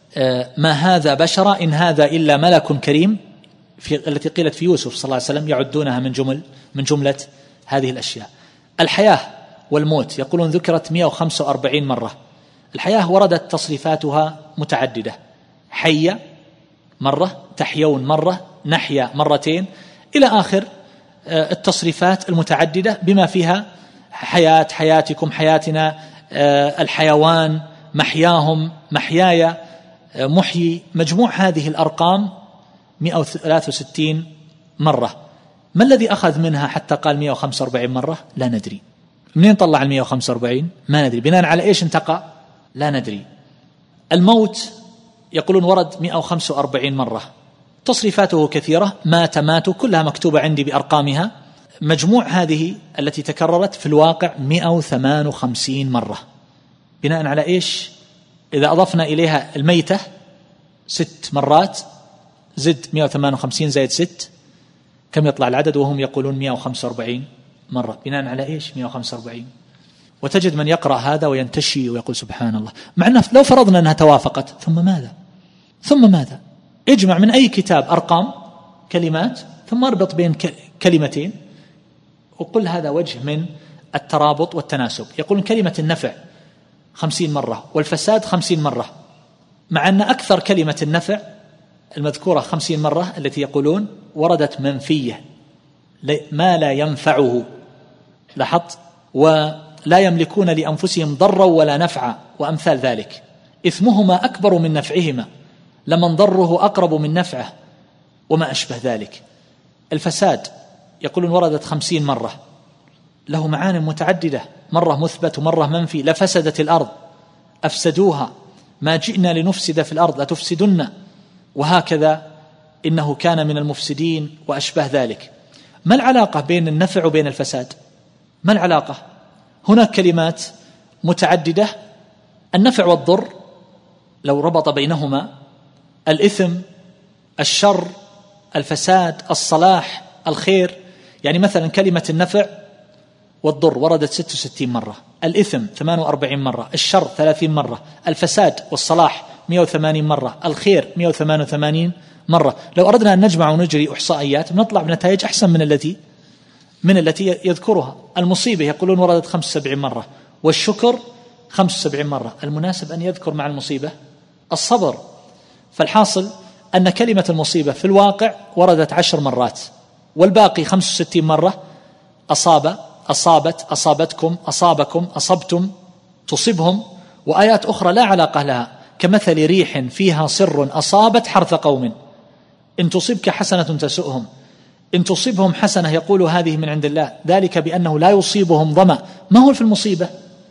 ما هذا بشرا إن هذا إلا ملك كريم في التي قيلت في يوسف صلى الله عليه وسلم يعدونها من جمل من جملة هذه الأشياء. الحياة والموت يقولون ذكرت مئة وخمسة وأربعين مرة. الحياة وردت تصريفاتها متعددة، حية مرة، تحيون مرة، نحيا مرتين، إلى آخر التصريفات المتعددة بما فيها حياة، حياتكم، حياتنا، الحيوان، محياهم، محياي، محيي. مجموع هذه الأرقام مئة وثلاثة وستين مرة. ما الذي أخذ منها حتى قال مئة وخمسة وأربعين مرة؟ لا ندري. منين طلع المئة وخمسة وأربعين؟ ما ندري. بناء على إيش انتقى؟ لا ندري. الموت يقولون ورد مئة وخمسة وأربعين مرة، تصريفاته كثيرة، مات ماتوا كلها مكتوبة عندي بأرقامها. مجموع هذه التي تكررت في الواقع مئة وثمانية وخمسين مرة. بناء على إيش؟ إذا أضفنا إليها الميتة ست مرات، زد مئة وثمانية وخمسين زائد ست، كم يطلع العدد؟ وهم يقولون مئة وخمسة وأربعين مرة. بناء على إيش مئة وخمسة وأربعين؟ وتجد من يقرأ هذا وينتشي ويقول سبحان الله، مع أنه لو فرضنا أنها توافقت ثم ماذا؟ ثم ماذا؟ اجمع من أي كتاب أرقام كلمات ثم اربط بين كلمتين وقل هذا وجه من الترابط والتناسب. يقول كلمة النفع خمسين مرة والفساد خمسين مرة، مع أن أكثر كلمة النفع المذكورة خمسين مرة التي يقولون وردت منفية، ما لا ينفعه، لاحظت، ولا يملكون لأنفسهم ضرا ولا نفعا وأمثال ذلك، إثمهما أكبر من نفعهما، لمن ضره أقرب من نفعه وما أشبه ذلك. الفساد يقولون وردت خمسين مرة، له معاني متعددة، مرة مثبت ومرة منفي. لفسدت الأرض، أفسدوها، ما جئنا لنفسد في الأرض لتفسدن، وهكذا إنه كان من المفسدين وأشبه ذلك. ما العلاقة بين النفع وبين الفساد؟ ما العلاقة؟ هناك كلمات متعددة، النفع والضر لو ربط بينهما، الإثم، الشر، الفساد، الصلاح، الخير. يعني مثلا كلمة النفع والضر وردت ستة وستين مرة، الإثم ثمانية وأربعين مرة، الشر ثلاثين مرة، الفساد والصلاح مئة وثمانين مرة، الخير مئة وثمانية وثمانين مرة. لو أردنا أن نجمع ونجري إحصائيات نطلع بنتائج أحسن من التي من التي يذكرها. المصيبة يقولون وردت خمسة وسبعين مرة، والشكر خمسة وسبعين مرة. المناسب أن يذكر مع المصيبة الصبر. فالحاصل أن كلمة المصيبة في الواقع وردت عشر مرات، والباقي خمسة وستين مرة أصاب، أصابت، أصابتكم، أصابكم، أصبتم، تصبهم، وآيات أخرى لا علاقة لها، كمثل ريح فيها صر أصابت حرث قوم، إن تصبك حسنة تسؤهم، إن تصيبهم حسنة يقول هذه من عند الله، ذلك بأنه لا يصيبهم ظمأ، ما هو في المصيبة،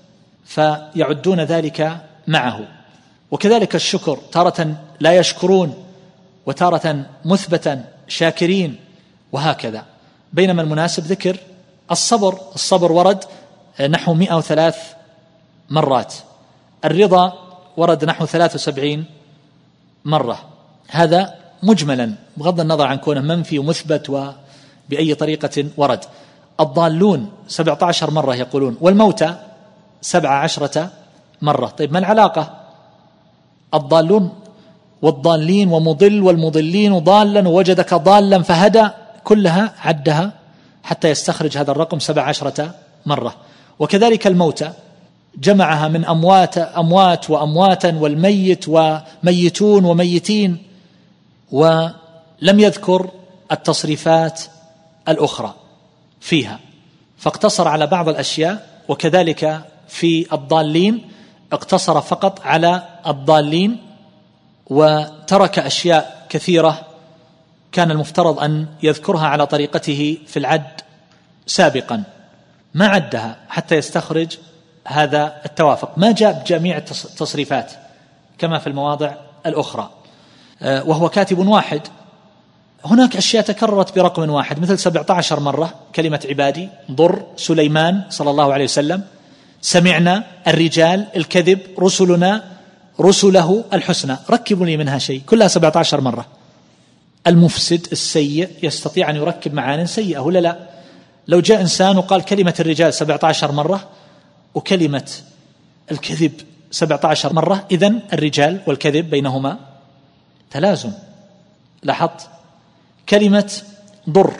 فيعدون ذلك معه. وكذلك الشكر، تارة لا يشكرون وتارة مثبتا شاكرين، وهكذا. بينما المناسب ذكر الصبر، الصبر ورد نحو مئة وثلاث مرات، الرضا ورد نحو ثلاث وسبعين مرة. هذا مجملا بغض النظر عن كونه منفي ومثبت وبأي طريقة ورد. الضالون سبعة عشر مرة يقولون، والموتى سبعة عشرة مرة. طيب ما العلاقة؟ الضالون والضالين ومضل والمضلين ضالا ووجدك ضالا فهدى، كلها عدها حتى يستخرج هذا الرقم سبع عشرة مرة. وكذلك الموتى جمعها من أموات أموات وأمواتا والميت وميتون وميتين، ولم يذكر التصريفات الأخرى فيها، فاقتصر على بعض الأشياء. وكذلك في الضالين اقتصر فقط على الضالين، وترك أشياء كثيرة كان المفترض أن يذكرها على طريقته في العد سابقا، ما عدها حتى يستخرج هذا التوافق. ما جاء بجميع التصريفات كما في المواضع الأخرى، وهو كاتب واحد. هناك أشياء تكررت برقم واحد، مثل سبعة عشر مرة كلمة عبادي، ضر، سليمان صلى الله عليه وسلم، سمعنا، الرجال، الكذب، رسلنا، رسله، الحسنى. ركبوا لي منها شيء، كلها سبعة عشر مرة. المفسد السيء يستطيع أن يركب معان سيئة ولا لا؟ لو جاء إنسان وقال كلمة الرجال سبعة عشر مرة وكلمة الكذب سبعة عشر مرة، إذن الرجال والكذب بينهما تلازم. لاحظت؟ كلمة ضر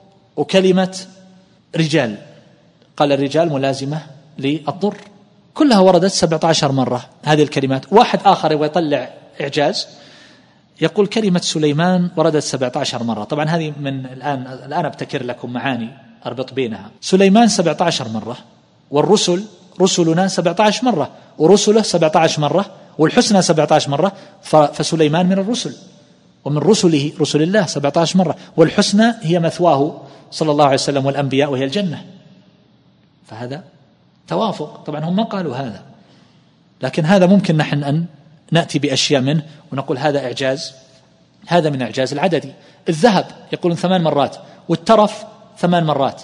وكلمة رجال، قال الرجال ملازمة للضر، كلها وردت سبعة عشر مرة هذه الكلمات. واحد آخر ويطلع إعجاز يقول كلمة سليمان وردت سبعة عشر مرة. طبعا هذه من الآن الآن أبتكر لكم معاني أربط بينها. سليمان سبعة عشر مرة، والرسل رسلنا سبعة عشر مرة، ورسله سبعة عشر مرة، والحسنى سبعة عشر مرة. فسليمان من الرسل، ومن رسله رسل الله سبعة عشر مرة، والحسنى هي مثواه صلى الله عليه وسلم والأنبياء وهي الجنة. فهذا توافق. طبعا هم ما قالوا هذا، لكن هذا ممكن نحن أن نأتي بأشياء منه ونقول هذا إعجاز، هذا من إعجاز العددي. الذهب يقولون ثمان مرات، والترف ثمان مرات،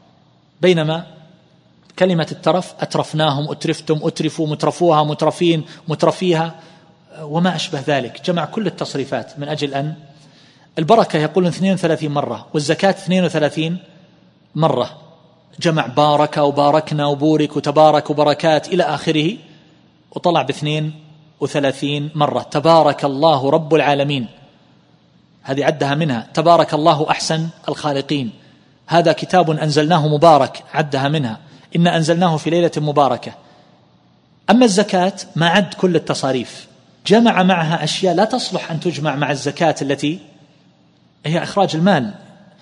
بينما كلمة الترف أترفناهم، أترفتم، أترفوا، مترفوها، مترفين، مترفيها، وما أشبه ذلك. جمع كل التصريفات من أجل أن البركة يقولون اثنين وثلاثين مرة، والزكاة اثنين وثلاثين مرة، جمع بارك وباركنا وبورك وتبارك وبركات إلى آخره، وطلع باثنين وثلاثين مرة. تبارك الله رب العالمين، هذه عدها منها. تبارك الله أحسن الخالقين، هذا كتاب أنزلناه مبارك، عدها منها. إن أنزلناه في ليلة مباركة. أما الزكاة ما عد كل التصاريف، جمع معها أشياء لا تصلح أن تجمع مع الزكاة التي هي إخراج المال.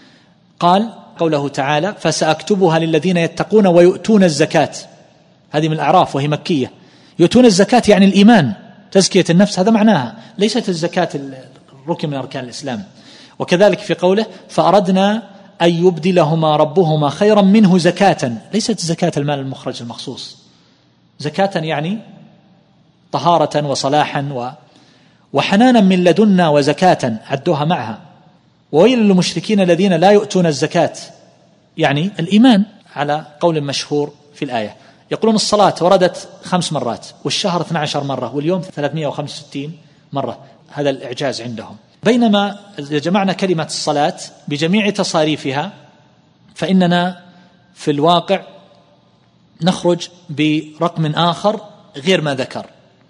قال قوله تعالى فسأكتبها للذين يتقون ويؤتون الزكاة، هذه من الأعراف وهي مكية. يؤتون الزكاة يعني الإيمان، تزكية النفس، هذا معناها، ليست الزكاة الركن من أركان الإسلام. وكذلك في قوله فأردنا أن يبدلهما ربهما خيرا منه زكاة، ليست زكاة المال المخرج المخصوص، زكاة يعني طهارة وصلاحا و وحنانا من لدنا وزكاة، عدوها معها. وويل للمشركين الذين لا يؤتون الزكاة، يعني الإيمان على قول مشهور في الآية. يقولون الصلاة وردت خمس مرات، والشهر اثنى عشر مرة، واليوم ثلاثمائة وخمسة وستين مرة، هذا الإعجاز عندهم. بينما جمعنا كلمة الصلاة بجميع تصاريفها، فإننا في الواقع نخرج برقم آخر غير ما ذكر،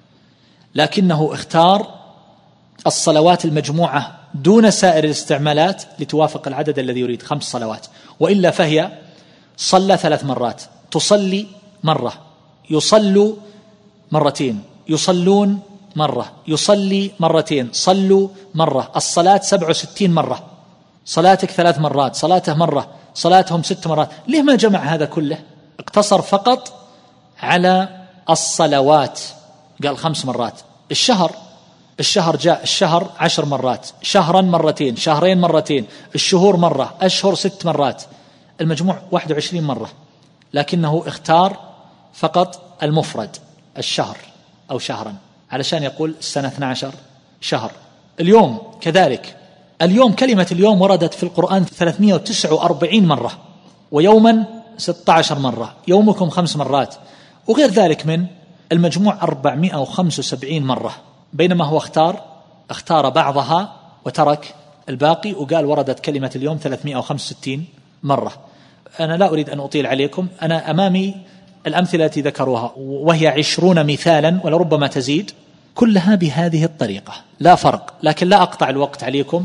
لكنه اختار الصلوات المجموعة دون سائر الاستعمالات لتوافق العدد الذي يريد، خمس صلوات. وإلا فهي صلى ثلاث مرات، تصلي مرة، يصلوا مرتين، يصلون مرة، يصلي مرتين، صلوا مرة. الصلاة سبع وستين مرة، صلاتك ثلاث مرات، صلاته مرة، صلاتهم ست مرات. ليه ما جمع هذا كله؟ اقتصر فقط على الصلوات، قال خمس مرات. الشهر الشهر جاء الشهر عشر مرات، شهرا مرتين، شهرين مرتين، الشهور مرة، أشهر ست مرات، المجموع واحد وعشرين مرة، لكنه اختار فقط المفرد الشهر أو شهرا علشان يقول السنة اثنا عشر شهر. اليوم كذلك، اليوم كلمة اليوم وردت في القرآن ثلاثمائة وتسعة وأربعين مرة، ويوما ستة عشر مرة، يومكم خمس مرات، وغير ذلك من المجموع أربعمائة وخمسة وسبعين مرة، بينما هو اختار اختار بعضها وترك الباقي، وقال وردت كلمة اليوم ثلاثمائة وخمسة وستين مرة. أنا لا أريد أن أطيل عليكم، أنا أمامي الأمثلة التي ذكروها وهي عشرون مثالا ولربما تزيد، كلها بهذه الطريقة لا فرق، لكن لا أقطع الوقت عليكم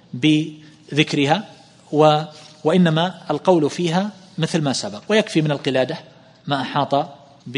بذكرها، و وإنما القول فيها مثل ما سبق، ويكفي من القلادة ما أحاط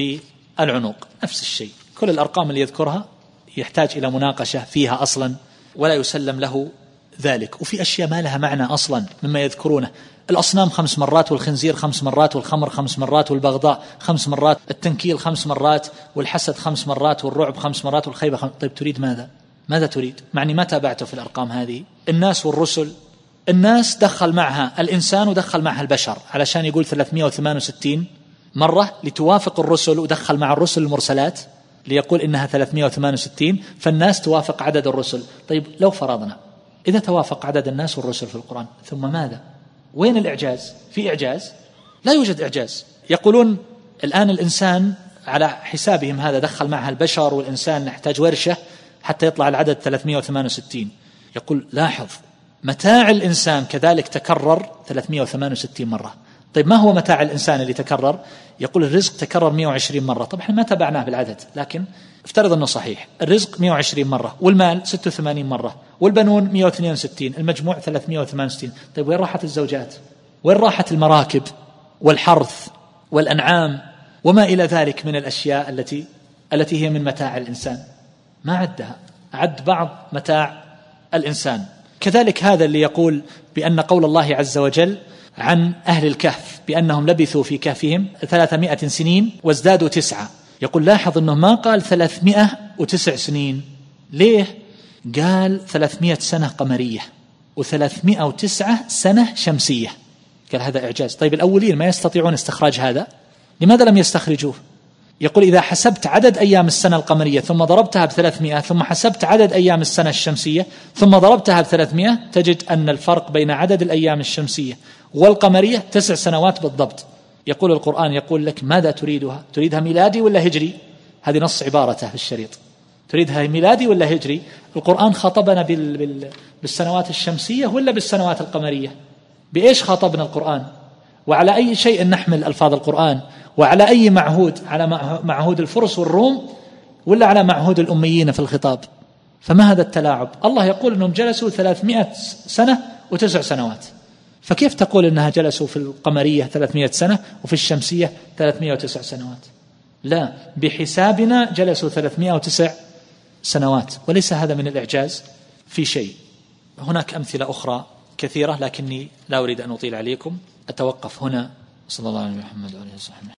بالعنق، نفس الشيء. كل الأرقام اللي يذكرها يحتاج إلى مناقشة فيها أصلا ولا يسلم له ذلك، وفي أشياء ما لها معنى أصلا مما يذكرونه، الأصنام خمس مرات، والخنزير خمس مرات، والخمر خمس مرات، والبغضاء خمس مرات، التنكيل خمس مرات، والحسد خمس مرات، والرعب خمس مرات، والخيبة خمس. طيب تريد ماذا؟ ماذا تريد؟ معني ما تابعته في الأرقام هذه. الناس والرسل، الناس دخل معها الإنسان ودخل معها البشر علشان يقول ثلاثمائة وثمانية وستين مرة لتوافق الرسل، ودخل مع الرسل المرسلات ليقول إنها ثلاثمائة وثمانية وستين، فالناس توافق عدد الرسل. طيب لو فرضنا إذا توافق عدد الناس والرسل في القرآن، ثم ماذا؟ وين الإعجاز؟ في إعجاز؟ لا يوجد إعجاز. يقولون الآن الإنسان على حسابهم هذا دخل معها البشر والإنسان نحتاج ورشة حتى يطلع العدد ثلاثمائة وثمانية وستين. يقول لاحظ متاع الإنسان كذلك تكرر ثلاثمائة وثمانية وستين مرة. طيب ما هو متاع الإنسان اللي تكرر؟ يقول الرزق تكرر مائة وعشرين مرة. طبعا احنا ما تبعناه بالعدد، لكن افترض أنه صحيح، الرزق مائة وعشرين مرة، والمال ستة وثمانين مرة، والبنون مائة واثنين وستين، المجموع ثلاثمائة وثمانية وستين. طيب وين راحت الزوجات؟ وين راحت المراكب والحرث والأنعام وما إلى ذلك من الأشياء التي التي هي من متاع الإنسان؟ ما عدها، عد بعض متاع الإنسان. كذلك هذا اللي يقول بأن قول الله عز وجل عن أهل الكهف بأنهم لبثوا في كهفهم ثلاثمائة سنين وازدادوا تسعة، يقول لاحظ أنه ما قال ثلاثمائة وتسع سنين. ليه؟ قال ثلاثمائة سنة قمرية وثلاثمائة وتسعة سنة شمسية. قال هذا إعجاز. طيب الأولين ما يستطيعون استخراج هذا، لماذا لم يستخرجوه؟ يقول إذا حسبت عدد أيام السنة القمرية ثم ضربتها بثلاثمائة، ثم حسبت عدد أيام السنة الشمسية ثم ضربتها بثلاثمائة، تجد أن الفرق بين عدد الأيام الشمسية والقمرية تسع سنوات بالضبط. يقول القرآن يقول لك ماذا تريدها؟ تريدها ميلادي ولا هجري؟ هذه نص عبارته في الشريط، تريدها ميلادي ولا هجري؟ القرآن خاطبنا بال... بال... بالسنوات الشمسية ولا بالسنوات القمرية؟ بإيش خاطبنا القرآن؟ وعلى أي شيء نحمل ألفاظ القرآن؟ وعلى أي معهود؟ على معهود الفرس والروم ولا على معهود الأميين في الخطاب؟ فما هذا التلاعب؟ الله يقول أنهم جلسوا ثلاثمائة سنة وتسع سنوات، فكيف تقول أنها جلسوا في القمرية ثلاثمائة سنة وفي الشمسية ثلاثمائة وتسع سنوات؟ لا، بحسابنا جلسوا ثلاثمائة وتسع سنوات، وليس هذا من الإعجاز في شيء. هناك أمثلة أخرى كثيرة لكني لا أريد أن أطيل عليكم، أتوقف هنا. صلى الله عليه وسلم وعلى آله وصحبه.